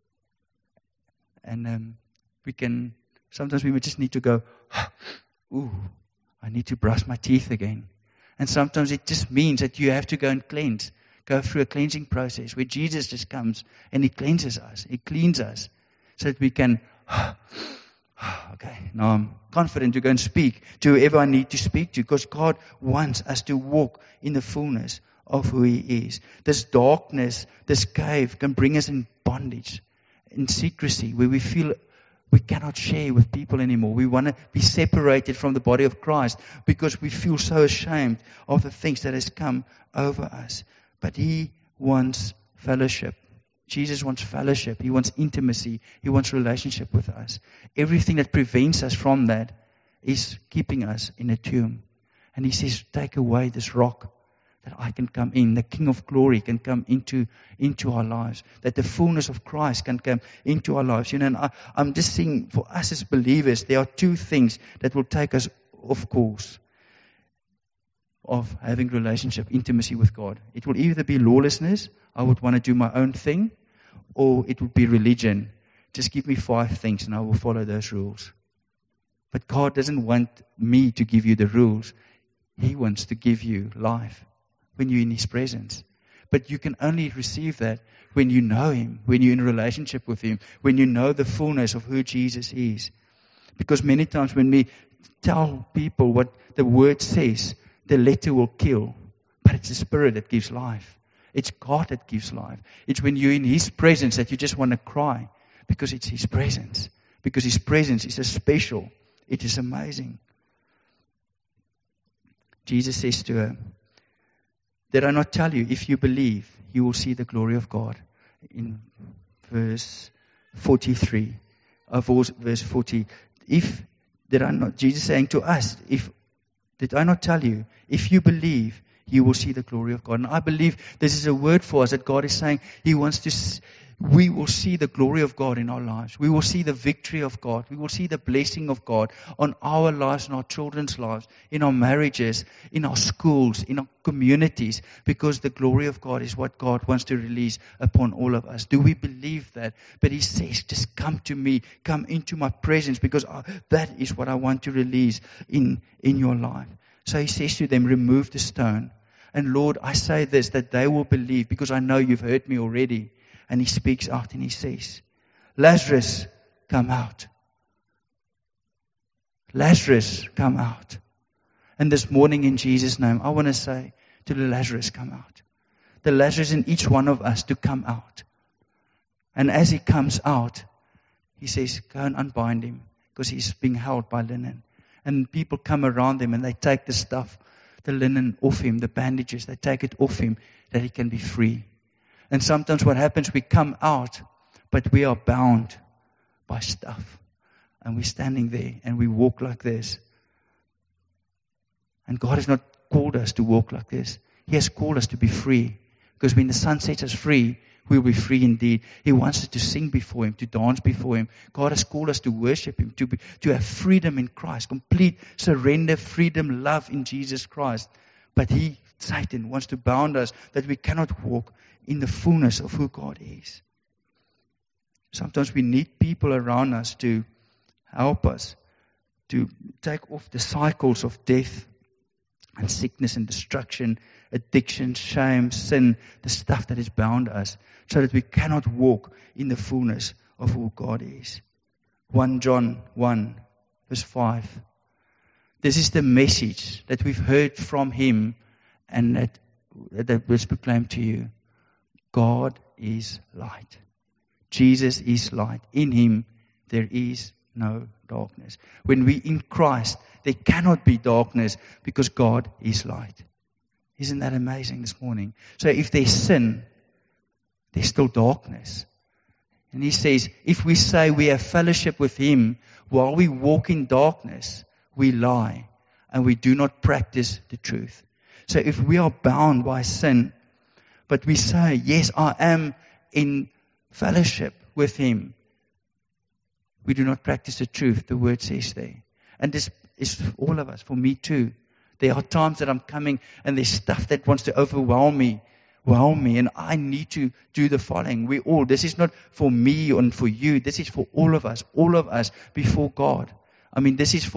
And um, we can, sometimes we would just need to go, ooh, I need to brush my teeth again. And sometimes it just means that you have to go and cleanse, go through a cleansing process where Jesus just comes and He cleanses us. He cleans us so that we can, okay, now I'm confident to go and speak to whoever I need to speak to, because God wants us to walk in the fullness of who He is. This darkness, this cave can bring us in bondage, in secrecy, where we feel we cannot share with people anymore. We want to be separated from the body of Christ because we feel so ashamed of the things that has come over us. But He wants fellowship. Jesus wants fellowship. He wants intimacy. He wants relationship with us. Everything that prevents us from that is keeping us in a tomb. And He says, take away this rock, that I can come in. The King of Glory can come into, into our lives. That the fullness of Christ can come into our lives. You know, and I, I'm just saying, for us as believers, there are two things that will take us off course of having relationship, intimacy with God. It will either be lawlessness, I would want to do my own thing, or it would be religion. Just give me five things and I will follow those rules. But God doesn't want me to give you the rules. He wants to give you life when you're in His presence. But you can only receive that when you know Him, when you're in a relationship with Him, when you know the fullness of who Jesus is. Because many times when we tell people what the Word says, the letter will kill, but it's the Spirit that gives life. It's God that gives life. It's when you're in His presence that you just want to cry, because it's His presence. Because His presence is a special. It is amazing. Jesus says to her, did I not tell you, if you believe, you will see the glory of God? In verse forty-three, of verse forty. If, did I not, Jesus saying to us, if, did I not tell you, if you believe, you will see the glory of God? And I believe this is a word for us that God is saying He wants to, we will see the glory of God in our lives. We will see the victory of God. We will see the blessing of God on our lives, in our children's lives, in our marriages, in our schools, in our communities, because the glory of God is what God wants to release upon all of us. Do we believe that? But He says, just come to me, come into my presence, because that is what I want to release in, in your life. So He says to them, remove the stone. And Lord, I say this, that they will believe, because I know you've heard me already. And He speaks out and He says, Lazarus, come out. Lazarus, come out. And this morning in Jesus' name, I want to say to the Lazarus, come out. The Lazarus in each one of us to come out. And as he comes out, He says, go and unbind him, because he's being held by linen. And people come around him and they take the stuff, the linen off him, the bandages, they take it off him, that he can be free. And sometimes what happens, we come out, but we are bound by stuff. And we're standing there and we walk like this. And God has not called us to walk like this. He has called us to be free. Because when the Son sets us free, we will be free indeed. He wants us to sing before Him, to dance before Him. God has called us to worship Him, to be, to have freedom in Christ, complete surrender, freedom, love in Jesus Christ. But he, Satan, wants to bound us that we cannot walk in the fullness of who God is. Sometimes we need people around us to help us to take off the cycles of death and sickness and destruction, addiction, shame, sin, the stuff that has bound us, so that we cannot walk in the fullness of who God is. First John one, verse five. This is the message that we've heard from Him and that, that was proclaimed to you. God is light. Jesus is light. In Him there is no darkness. When we in Christ, there cannot be darkness, because God is light. Isn't that amazing this morning? So if there's sin, there's still darkness. And He says, if we say we have fellowship with Him while we walk in darkness, we lie and we do not practice the truth. So if we are bound by sin, but we say, yes, I am in fellowship with Him, we do not practice the truth, the Word says there. And this is for all of us, for me too. There are times that I'm coming and there's stuff that wants to overwhelm me, overwhelm me, and I need to do the following. We all, this is not for me and for you, this is for all of us, all of us before God. I mean, this is for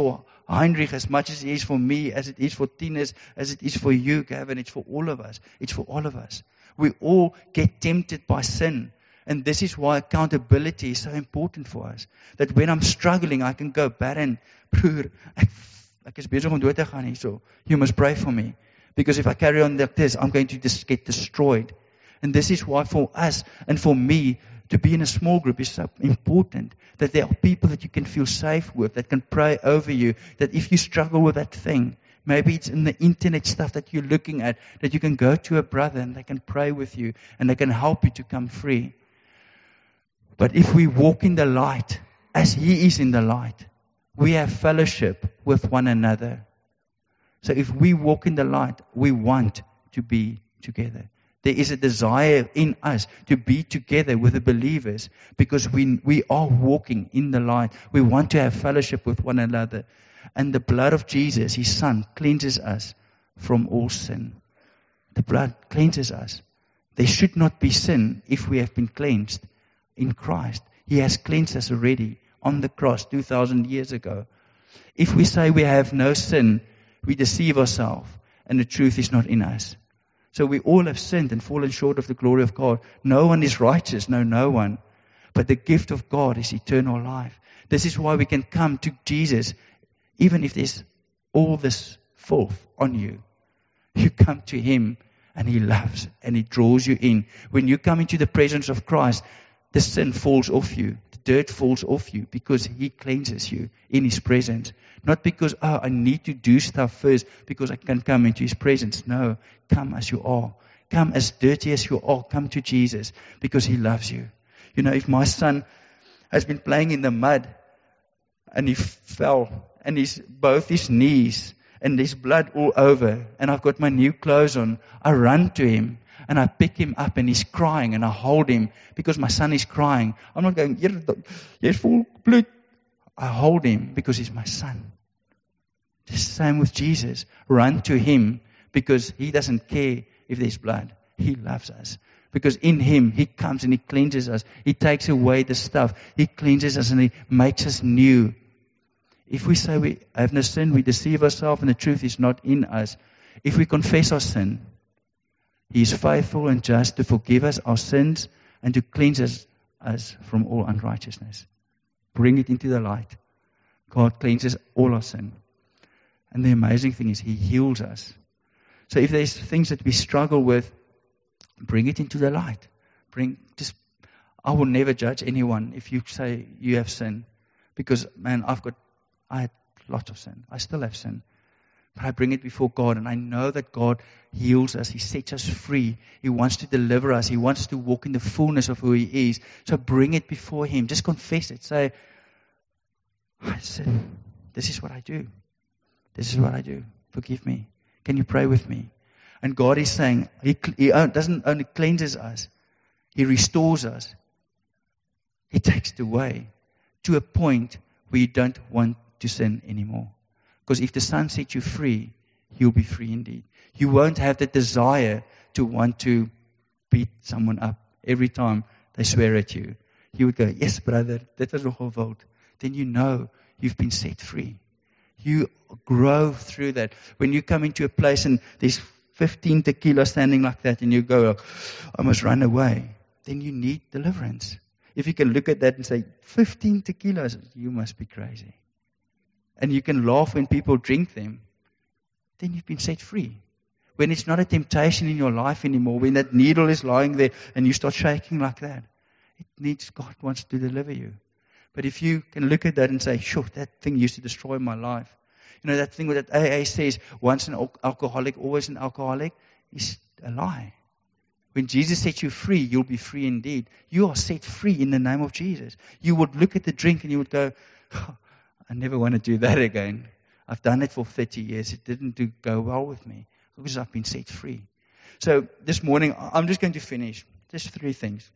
Heinrich as much as it is for me, as it is for Tinus, as it is for you, Gavin. It's for all of us. It's for all of us. We all get tempted by sin. And this is why accountability is so important for us. That when I'm struggling, I can go, Baron, broer, ek, ek is bezig om dood te gaan hierso. You must pray for me. Because if I carry on like this, I'm going to just get destroyed. And this is why for us and for me, to be in a small group is so important. That there are people that you can feel safe with, that can pray over you. That if you struggle with that thing, maybe it's in the internet stuff that you're looking at, that you can go to a brother and they can pray with you and they can help you to come free. But if we walk in the light, as He is in the light, we have fellowship with one another. So if we walk in the light, we want to be together. There is a desire in us to be together with the believers because we we are walking in the light. We want to have fellowship with one another. And the blood of Jesus, His Son, cleanses us from all sin. The blood cleanses us. There should not be sin if we have been cleansed in Christ. He has cleansed us already on the cross two thousand years ago. If we say we have no sin, we deceive ourselves and the truth is not in us. So we all have sinned and fallen short of the glory of God. No one is righteous, no, no one. But the gift of God is eternal life. This is why we can come to Jesus, even if there's all this filth on you. You come to Him and He loves and He draws you in. When you come into the presence of Christ, the sin falls off you. The dirt falls off you because He cleanses you in His presence. Not because, oh, I need to do stuff first because I can come into His presence. No, come as you are. Come as dirty as you are. Come to Jesus because He loves you. You know, if my son has been playing in the mud and he fell and his, both his knees and there's blood all over and I've got my new clothes on, I run to him and I pick him up and he's crying and I hold him because my son is crying. I'm not going, jy's vol bloed. I hold him because he's my son. The same with Jesus. Run to Him because He doesn't care if there's blood. He loves us. Because in Him, He comes and He cleanses us. He takes away the stuff. He cleanses us and He makes us new. If we say we have no sin, we deceive ourselves and the truth is not in us. If we confess our sin, He is faithful and just to forgive us our sins and to cleanse us, us from all unrighteousness. Bring it into the light. God cleanses all our sin. And the amazing thing is He heals us. So if there's things that we struggle with, bring it into the light. Bring just I will never judge anyone if you say you have sin. Because man, I've got I had lots of sin. I still have sin. But I bring it before God and I know that God heals us. He sets us free. He wants to deliver us. He wants us to walk in the fullness of who He is. So bring it before Him. Just confess it. Say, I sin. This is what I do. This is what I do. Forgive me. Can you pray with me? And God is saying, He, he doesn't only cleanses us. He restores us. He takes it away to a point where you don't want to sin anymore. Because if the Son sets you free, you'll be free indeed. You won't have the desire to want to beat someone up every time they swear at you. You would go, yes, brother, that was nogal wild. Then you know you've been set free. You grow through that. When you come into a place and there's fifteen tequila standing like that and you go, I must run away. Then you need deliverance. If you can look at that and say, fifteen tequilas, you must be crazy. And you can laugh when people drink them, then you've been set free. When it's not a temptation in your life anymore, when that needle is lying there and you start shaking like that, it needs, God wants to deliver you. But if you can look at that and say, sure, that thing used to destroy my life. You know, that thing that A A says, once an alcoholic, always an alcoholic, is a lie. When Jesus sets you free, you'll be free indeed. You are set free in the name of Jesus. You would look at the drink and you would go, oh, I never want to do that again. I've done it for thirty years. It didn't do, go well with me because I've been set free. So this morning, I'm just going to finish. Just three things.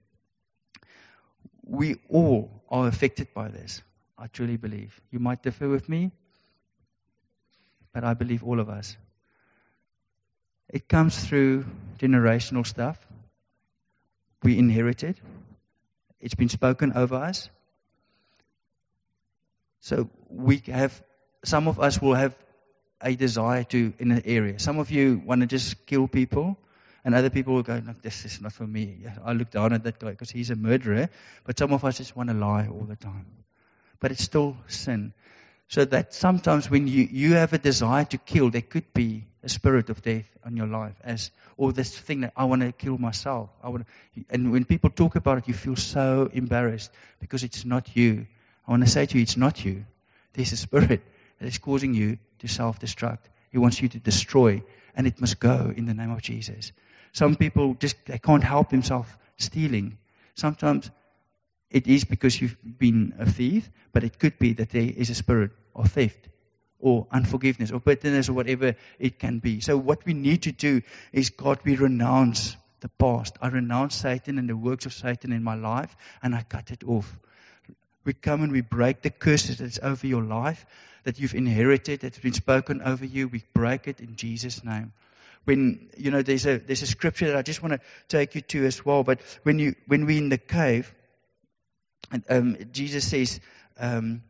We all are affected by this. I truly believe. You might differ with me, but I believe all of us. It comes through generational stuff. We inherit it. It's been spoken over us. So we have some of us will have a desire to in an area. Some of you want to just kill people, and other people will go, "No, this is not for me. Yeah, I look down at that guy because he's a murderer." But some of us just want to lie all the time. But it's still sin. So that sometimes when you, you have a desire to kill, there could be a spirit of death on your life, as or this thing that I want to kill myself. I want to, and when people talk about it, you feel so embarrassed because it's not you. I want to say to you, it's not you. There's a spirit that is causing you to self-destruct. He wants you to destroy, and it must go in the name of Jesus. Some people just they can't help themselves stealing. Sometimes it is because you've been a thief, but it could be that there is a spirit of theft or unforgiveness or bitterness or whatever it can be. So what we need to do is, God, we renounce the past. I renounce Satan and the works of Satan in my life, and I cut it off. We come and we break the curses that's over your life, that you've inherited, that's been spoken over you. We break it in Jesus' name. When, you know, there's a there's a scripture that I just want to take you to as well. But when you when we're in the cave, and um, Jesus says um,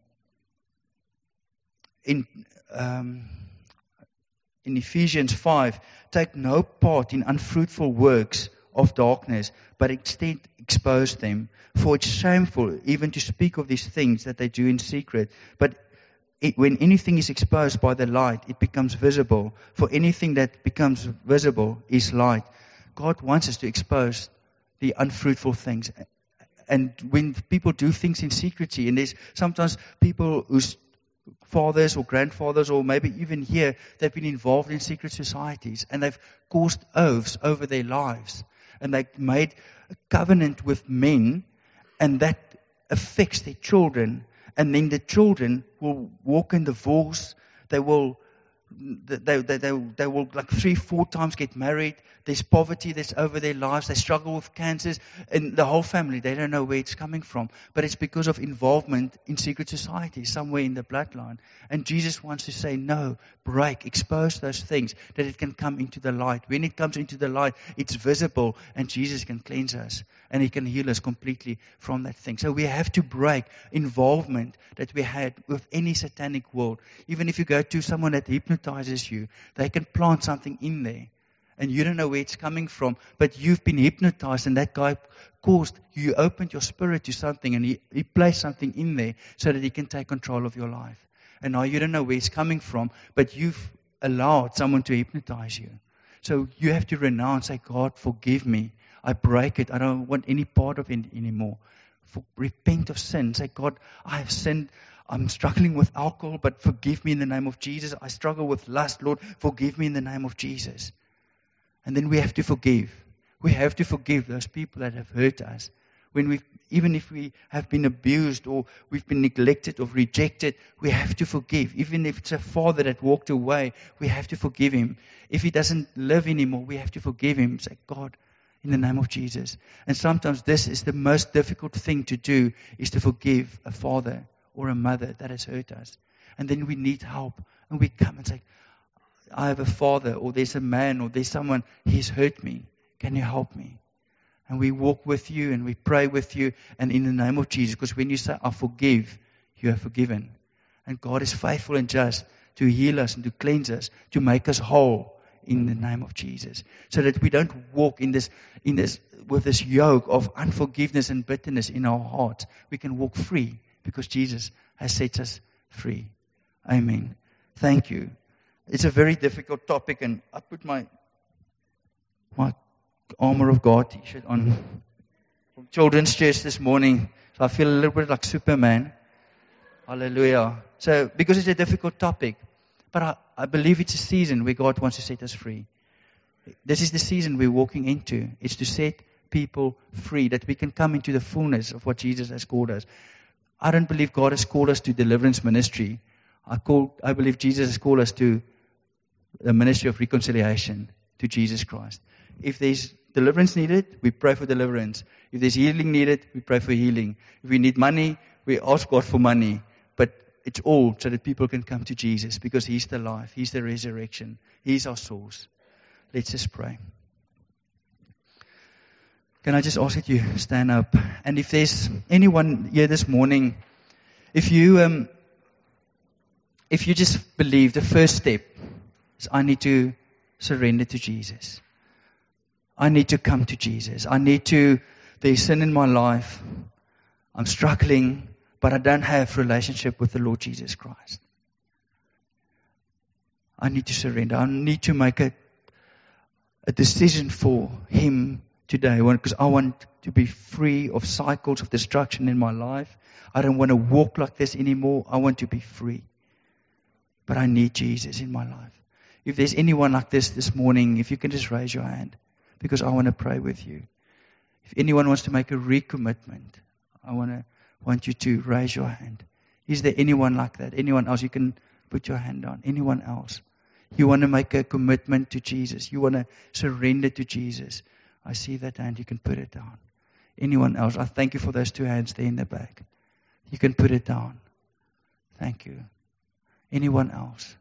in um, in Ephesians five, take no part in unfruitful works of darkness, but instead expose them. For it's shameful even to speak of these things that they do in secret. But it, when anything is exposed by the light, it becomes visible. For anything that becomes visible is light. God wants us to expose the unfruitful things. And when people do things in secrecy, and there's sometimes people whose fathers or grandfathers or maybe even here, they've been involved in secret societies and they've caused oaths over their lives. And they've made a covenant with men, and that affects their children. And then the children will walk in divorce. They will, they, they, they, they will like three, four times get married. There's poverty that's over their lives. They struggle with cancers. And the whole family, they don't know where it's coming from. But it's because of involvement in secret society, somewhere in the bloodline. And Jesus wants to say, no, break, expose those things, that it can come into the light. When it comes into the light, it's visible, and Jesus can cleanse us. And He can heal us completely from that thing. So we have to break involvement that we had with any satanic world. Even if you go to someone that hypnotizes you, they can plant something in there. And you don't know where it's coming from, but you've been hypnotized, and that guy caused, you opened your spirit to something, and he, he placed something in there so that he can take control of your life. And now you don't know where it's coming from, but you've allowed someone to hypnotize you. So you have to renounce, say, God, forgive me. I break it. I don't want any part of it anymore. For, repent of sin. Say, God, I have sinned. I'm struggling with alcohol, but forgive me in the name of Jesus. I struggle with lust, Lord. Forgive me in the name of Jesus. And then we have to forgive. We have to forgive those people that have hurt us. When we, even if we have been abused or we've been neglected or rejected, we have to forgive. Even if it's a father that walked away, we have to forgive him. If he doesn't live anymore, we have to forgive him. Say, God, in the name of Jesus. And sometimes this is the most difficult thing to do, is to forgive a father or a mother that has hurt us. And then we need help. And we come and say, I have a father, or there's a man, or there's someone, he's hurt me. Can you help me? And we walk with you and we pray with you, and in the name of Jesus, because when you say, I forgive, you are forgiven. And God is faithful and just to heal us and to cleanse us, to make us whole in the name of Jesus. So that we don't walk in this, in this, with this yoke of unforgiveness and bitterness in our hearts. We can walk free because Jesus has set us free. Amen. Thank you. It's a very difficult topic, and I put my my armor of God t-shirt on from children's church this morning, so I feel a little bit like Superman. Hallelujah. So, because it's a difficult topic, but I, I believe it's a season where God wants to set us free. This is the season we're walking into. It's to set people free, that we can come into the fullness of what Jesus has called us. I don't believe God has called us to deliverance ministry. I call, I believe Jesus has called us to the ministry of reconciliation to Jesus Christ. If there's deliverance needed, we pray for deliverance. If there's healing needed, we pray for healing. If we need money, we ask God for money. But it's all so that people can come to Jesus, because He's the life, He's the resurrection, He's our source. Let's just pray. Can I just ask that you stand up? And if there's anyone here this morning, if you um, if you just believe, the first step is I need to surrender to Jesus. I need to come to Jesus. I need to, there's sin in my life. I'm struggling, but I don't have relationship with the Lord Jesus Christ. I need to surrender. I need to make a, a decision for Him today, because I want to be free of cycles of destruction in my life. I don't want to walk like this anymore. I want to be free. But I need Jesus in my life. If there's anyone like this this morning, if you can just raise your hand, because I want to pray with you. If anyone wants to make a recommitment, I want to want you to raise your hand. Is there anyone like that? Anyone else? You can put your hand down. Anyone else? You want to make a commitment to Jesus. You want to surrender to Jesus. I see that hand. You can put it down. Anyone else? I thank you for those two hands there in the back. You can put it down. Thank you. Anyone else?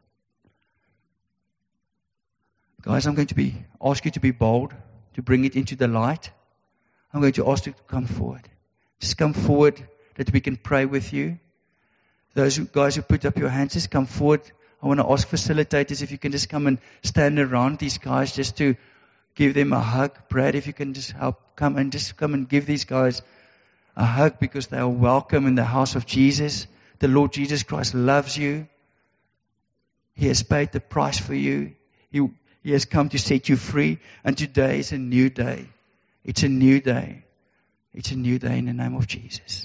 Guys, I'm going to be ask you to be bold, to bring it into the light. I'm going to ask you to come forward. Just come forward that we can pray with you. Those who, guys who put up your hands, just come forward. I want to ask facilitators if you can just come and stand around these guys just to give them a hug. Brad, if you can just help come and just come and give these guys a hug, because they are welcome in the house of Jesus. The Lord Jesus Christ loves you. He has paid the price for you. He, he has come to set you free. And today is a new day. It's a new day. It's a new day in the name of Jesus.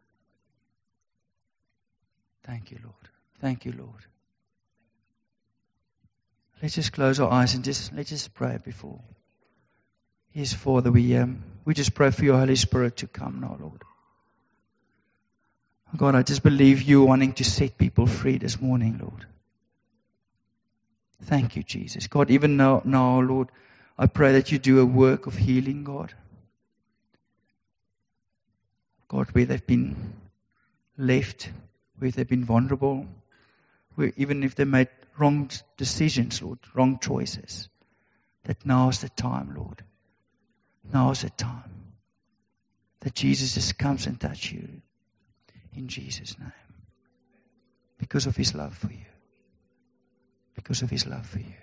Thank you, Lord. Thank you, Lord. Let's just close our eyes and just let's just pray before. Yes, Father, we um, we just pray for your Holy Spirit to come now, Lord. God, I just believe you wanting to set people free this morning, Lord. Thank you, Jesus. God, even now, now, Lord, I pray that you do a work of healing, God. God, where they've been left, where they've been vulnerable, where even if they made wrong decisions, Lord, wrong choices, that now is the time, Lord. Now is the time that Jesus just comes and touches you in Jesus' name. Because of His love for you. Because of His love for you.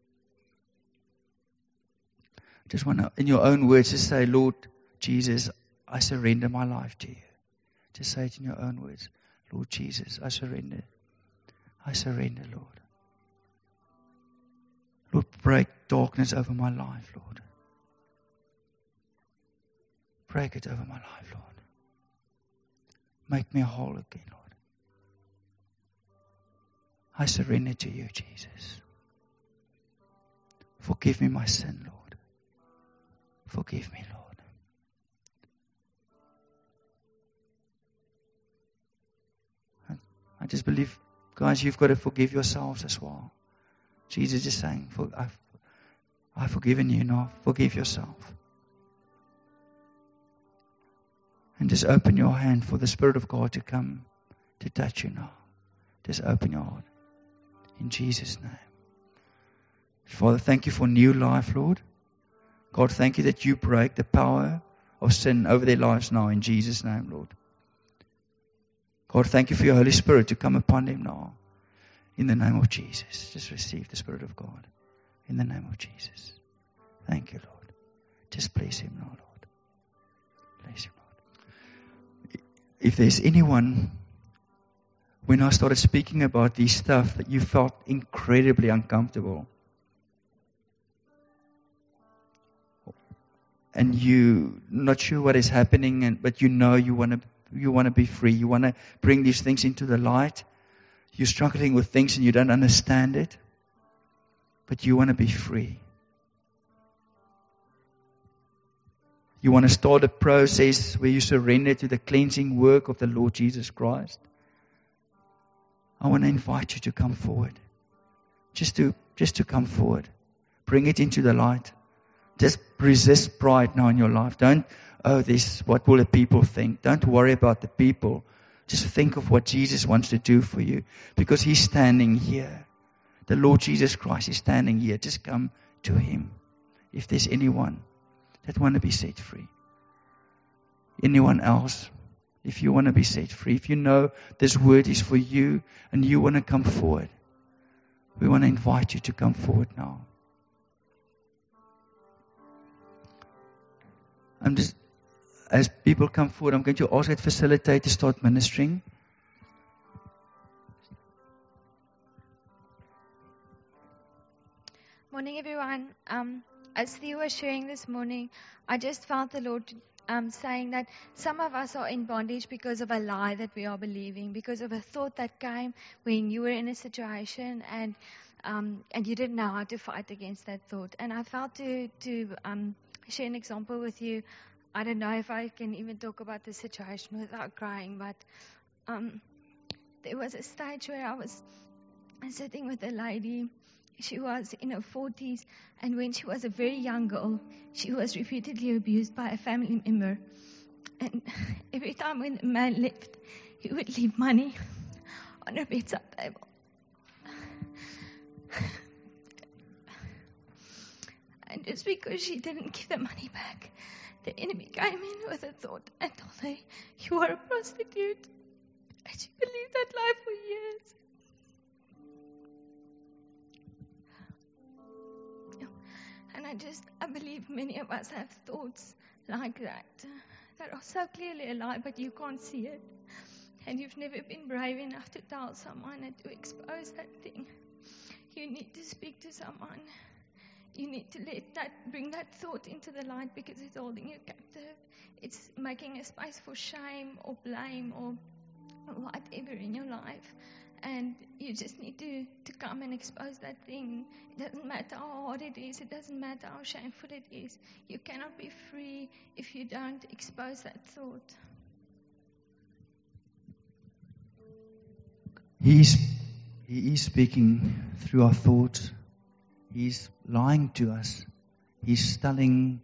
Just want to, in your own words, just say, Lord Jesus, I surrender my life to you. Just say it in your own words. Lord Jesus, I surrender. I surrender, Lord. Lord, break darkness over my life, Lord. Break it over my life, Lord. Make me whole again, Lord. I surrender to you, Jesus. Forgive me my sin, Lord. Forgive me, Lord. I just believe, guys, you've got to forgive yourselves as well. Jesus is saying, I've, I've forgiven you now. Forgive yourself. And just open your hand for the Spirit of God to come to touch you now. Just open your heart. In Jesus' name. Father, thank you for new life, Lord. God, thank you that you break the power of sin over their lives now in Jesus' name, Lord. God, thank you for your Holy Spirit to come upon them now. In the name of Jesus. Just receive the Spirit of God. In the name of Jesus. Thank you, Lord. Just bless him now, Lord. Bless him, Lord. If there's anyone, when I started speaking about these stuff, that you felt incredibly uncomfortable, and you not sure what is happening, and but you know you want to you want to be free, you want to bring these things into the light. You're struggling with things and you don't understand it, but you want to be free. You want to start a process where you surrender to the cleansing work of the Lord Jesus Christ. I want to invite you to come forward. Just to, just to come forward. Bring it into the light. Just resist pride now in your life. Don't, oh, this, what will the people think? Don't worry about the people. Just think of what Jesus wants to do for you. Because He's standing here. The Lord Jesus Christ is standing here. Just come to Him. If there's anyone that want to be set free. Anyone else? If you want to be set free, if you know this word is for you and you want to come forward, we want to invite you to come forward now. I'm just, as people come forward, I'm going to ask that facilitator to start ministering. Morning, everyone. Um, as Theo was sharing this morning, I just felt the Lord um, saying that some of us are in bondage because of a lie that we are believing, because of a thought that came when you were in a situation and um, and you didn't know how to fight against that thought. And I felt to to um, share an example with you. I don't know if I can even talk about the situation without crying, but um, there was a stage where I was sitting with a lady. She was in her forties, and when she was a very young girl, she was repeatedly abused by a family member. And every time when the man left, he would leave money on her bedside table. And just because she didn't give the money back, the enemy came in with a thought and told her, "You are a prostitute." And she believed that lie for years. And I just, I believe many of us have thoughts like that, uh, that are so clearly a lie, but you can't see it. And you've never been brave enough to tell someone and to expose that thing. You need to speak to someone. You need to let that, bring that thought into the light, because it's holding you captive. It's making a space for shame or blame or whatever in your life. And you just need to, to come and expose that thing. It doesn't matter how hard it is. It doesn't matter how shameful it is. You cannot be free if you don't expose that thought. He's, he is speaking through our thoughts. He's lying to us. He's telling,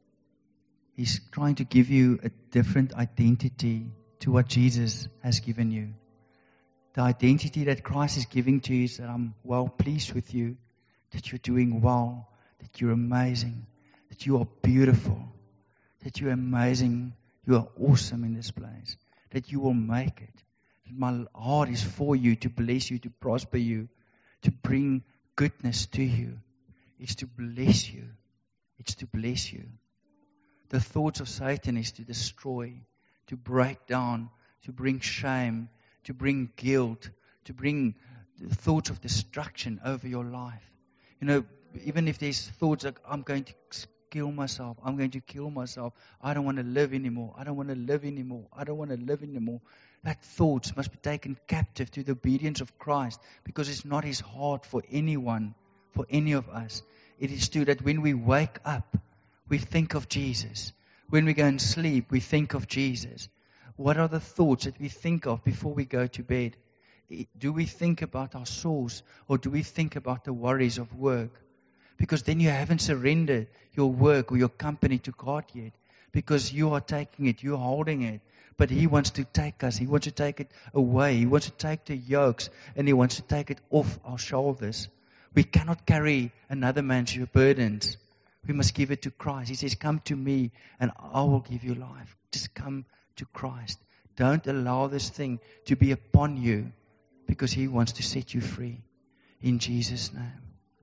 he's trying to give you a different identity to what Jesus has given you. The identity that Christ is giving to you is that I'm well pleased with you, that you're doing well, that you're amazing, that you are beautiful, that you're amazing, you are awesome in this place, that you will make it. That my heart is for you, to bless you, to prosper you, to bring goodness to you. It's to bless you. It's to bless you. The thoughts of Satan is to destroy, to break down, to bring shame, to bring guilt, to bring the thoughts of destruction over your life. You know, even if there's thoughts like, I'm going to kill myself, I'm going to kill myself, I don't want to live anymore, I don't want to live anymore, I don't want to live anymore. That thoughts must be taken captive to the obedience of Christ, because it's not His heart for anyone, for any of us. It is to that when we wake up, we think of Jesus. When we go and sleep, we think of Jesus. What are the thoughts that we think of before we go to bed? Do we think about our souls, or do we think about the worries of work? Because then you haven't surrendered your work or your company to God yet. Because you are taking it, you're holding it. But He wants to take us, He wants to take it away. He wants to take the yokes, and He wants to take it off our shoulders. We cannot carry another man's burdens. We must give it to Christ. He says, come to me and I will give you life. Just come to Christ. Don't allow this thing to be upon you, because He wants to set you free. In Jesus' name.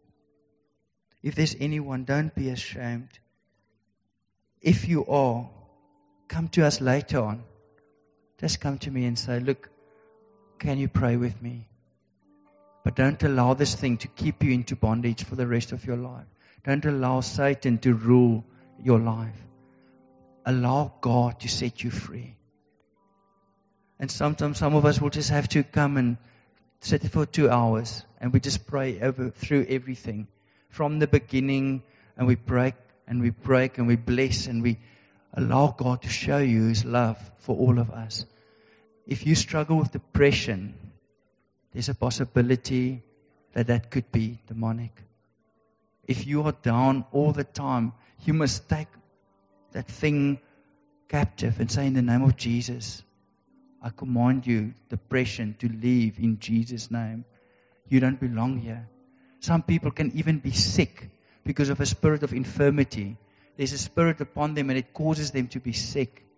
If there's anyone, don't be ashamed. If you are, come to us later on. Just come to me and say, look, can you pray with me? But don't allow this thing to keep you into bondage for the rest of your life. Don't allow Satan to rule your life. Allow God to set you free. And sometimes some of us will just have to come and sit for two hours and we just pray over through everything. From the beginning, and we break and we break and we bless and we allow God to show you His love for all of us. If you struggle with depression, there's a possibility that that could be demonic. If you are down all the time, you must take that thing captive and say, in the name of Jesus, I command you, depression, to leave in Jesus' name. You don't belong here. Some people can even be sick because of a spirit of infirmity. There's a spirit upon them and it causes them to be sick.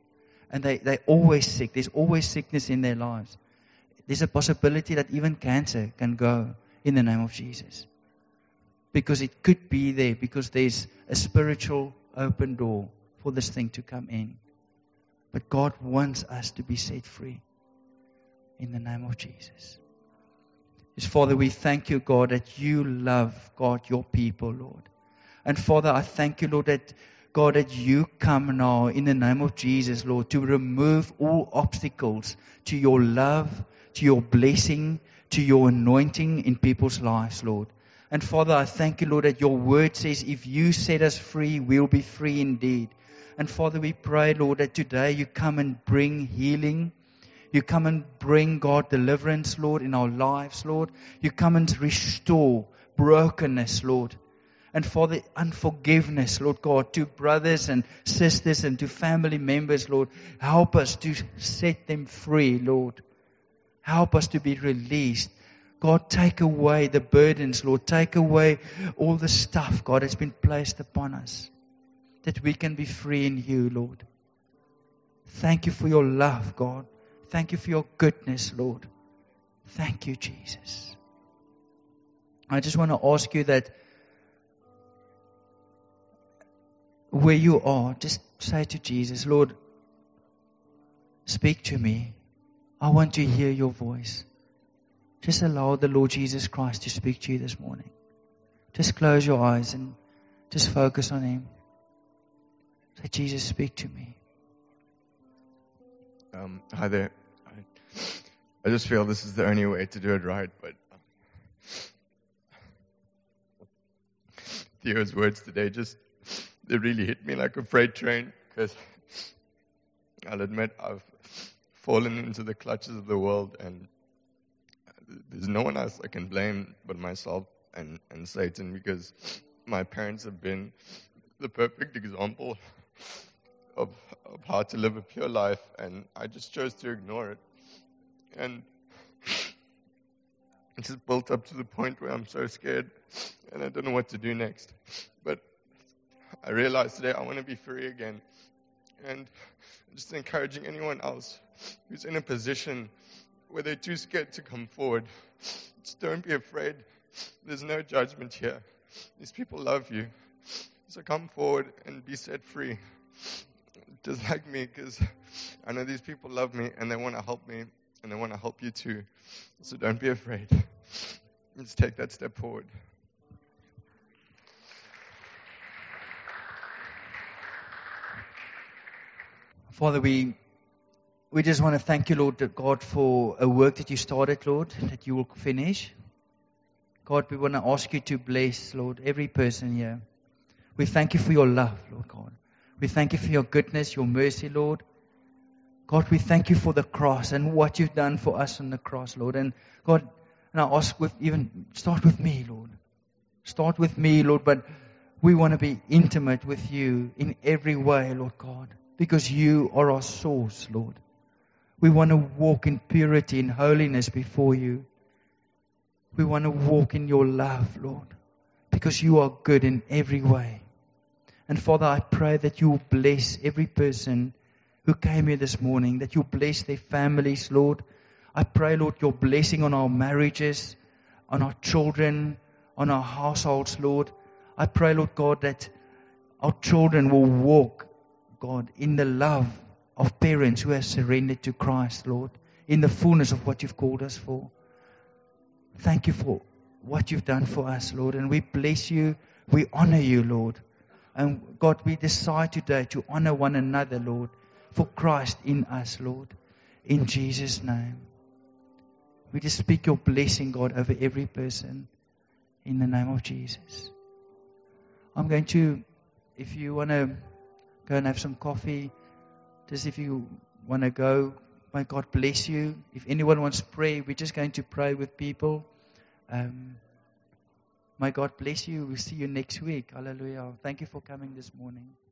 And they, they're always sick. There's always sickness in their lives. There's a possibility that even cancer can go in the name of Jesus. Because it could be there, because there's a spiritual open door for this thing to come in. But God wants us to be set free in the name of Jesus. Yes, Father, we thank you, God, that you love, God, your people, Lord. And Father, I thank you, Lord, that God, that you come now in the name of Jesus, Lord, to remove all obstacles to your love, to your blessing, to your anointing in people's lives, Lord. And Father, I thank you, Lord, that your word says, if you set us free, we'll be free indeed. And Father, we pray, Lord, that today you come and bring healing. You come and bring, God, deliverance, Lord, in our lives, Lord. You come and restore brokenness, Lord. And Father, unforgiveness, Lord God, to brothers and sisters and to family members, Lord. Help us to set them free, Lord. Help us to be released. God, take away the burdens, Lord. Take away all the stuff, God, that's been placed upon us. That we can be free in you, Lord. Thank you for your love, God. Thank you for your goodness, Lord. Thank you, Jesus. I just want to ask you that where you are, just say to Jesus, Lord, speak to me. I want to hear your voice. Just allow the Lord Jesus Christ to speak to you this morning. Just close your eyes and just focus on Him. Say, Jesus, speak to me. Um, hi there. I, I just feel this is the only way to do it right, but um, Theo's words today just, they really hit me like a freight train, because I'll admit I've fallen into the clutches of the world, and there's no one else I can blame but myself and, and Satan, because my parents have been the perfect example of, of how to live a pure life, and I just chose to ignore it. And it's just built up to the point where I'm so scared and I don't know what to do next. But I realized today I want to be free again. And I'm just encouraging anyone else who's in a position where they're too scared to come forward. Just don't be afraid. There's no judgment here. These people love you. So come forward and be set free. Just like me, because I know these people love me and they want to help me and they want to help you too. So don't be afraid. Let's take that step forward. Father, we we just want to thank you, Lord God, for a work that you started, Lord, that you will finish. God, we want to ask you to bless, Lord, every person here. We thank you for your love, Lord God. We thank you for your goodness, your mercy, Lord. God, we thank you for the cross and what you've done for us on the cross, Lord. And God, and I ask with even, start with me, Lord. Start with me, Lord, but we want to be intimate with you in every way, Lord God, because you are our source, Lord. We want to walk in purity and holiness before you. We want to walk in your love, Lord, because you are good in every way. And Father, I pray that you will bless every person who came here this morning, that you bless their families, Lord. I pray, Lord, your blessing on our marriages, on our children, on our households, Lord. I pray, Lord God, that our children will walk, God, in the love of parents who have surrendered to Christ, Lord, in the fullness of what you've called us for. Thank you for what you've done for us, Lord, and we bless you, we honor you, Lord. And God, we decide today to honor one another, Lord, for Christ in us, Lord, in Jesus' name. We just speak your blessing, God, over every person in the name of Jesus. I'm going to, if you want to go and have some coffee, just if you want to go, may God bless you. If anyone wants prayer, we're just going to pray with people. Um, May God bless you. We'll see you next week. Hallelujah. Thank you for coming this morning.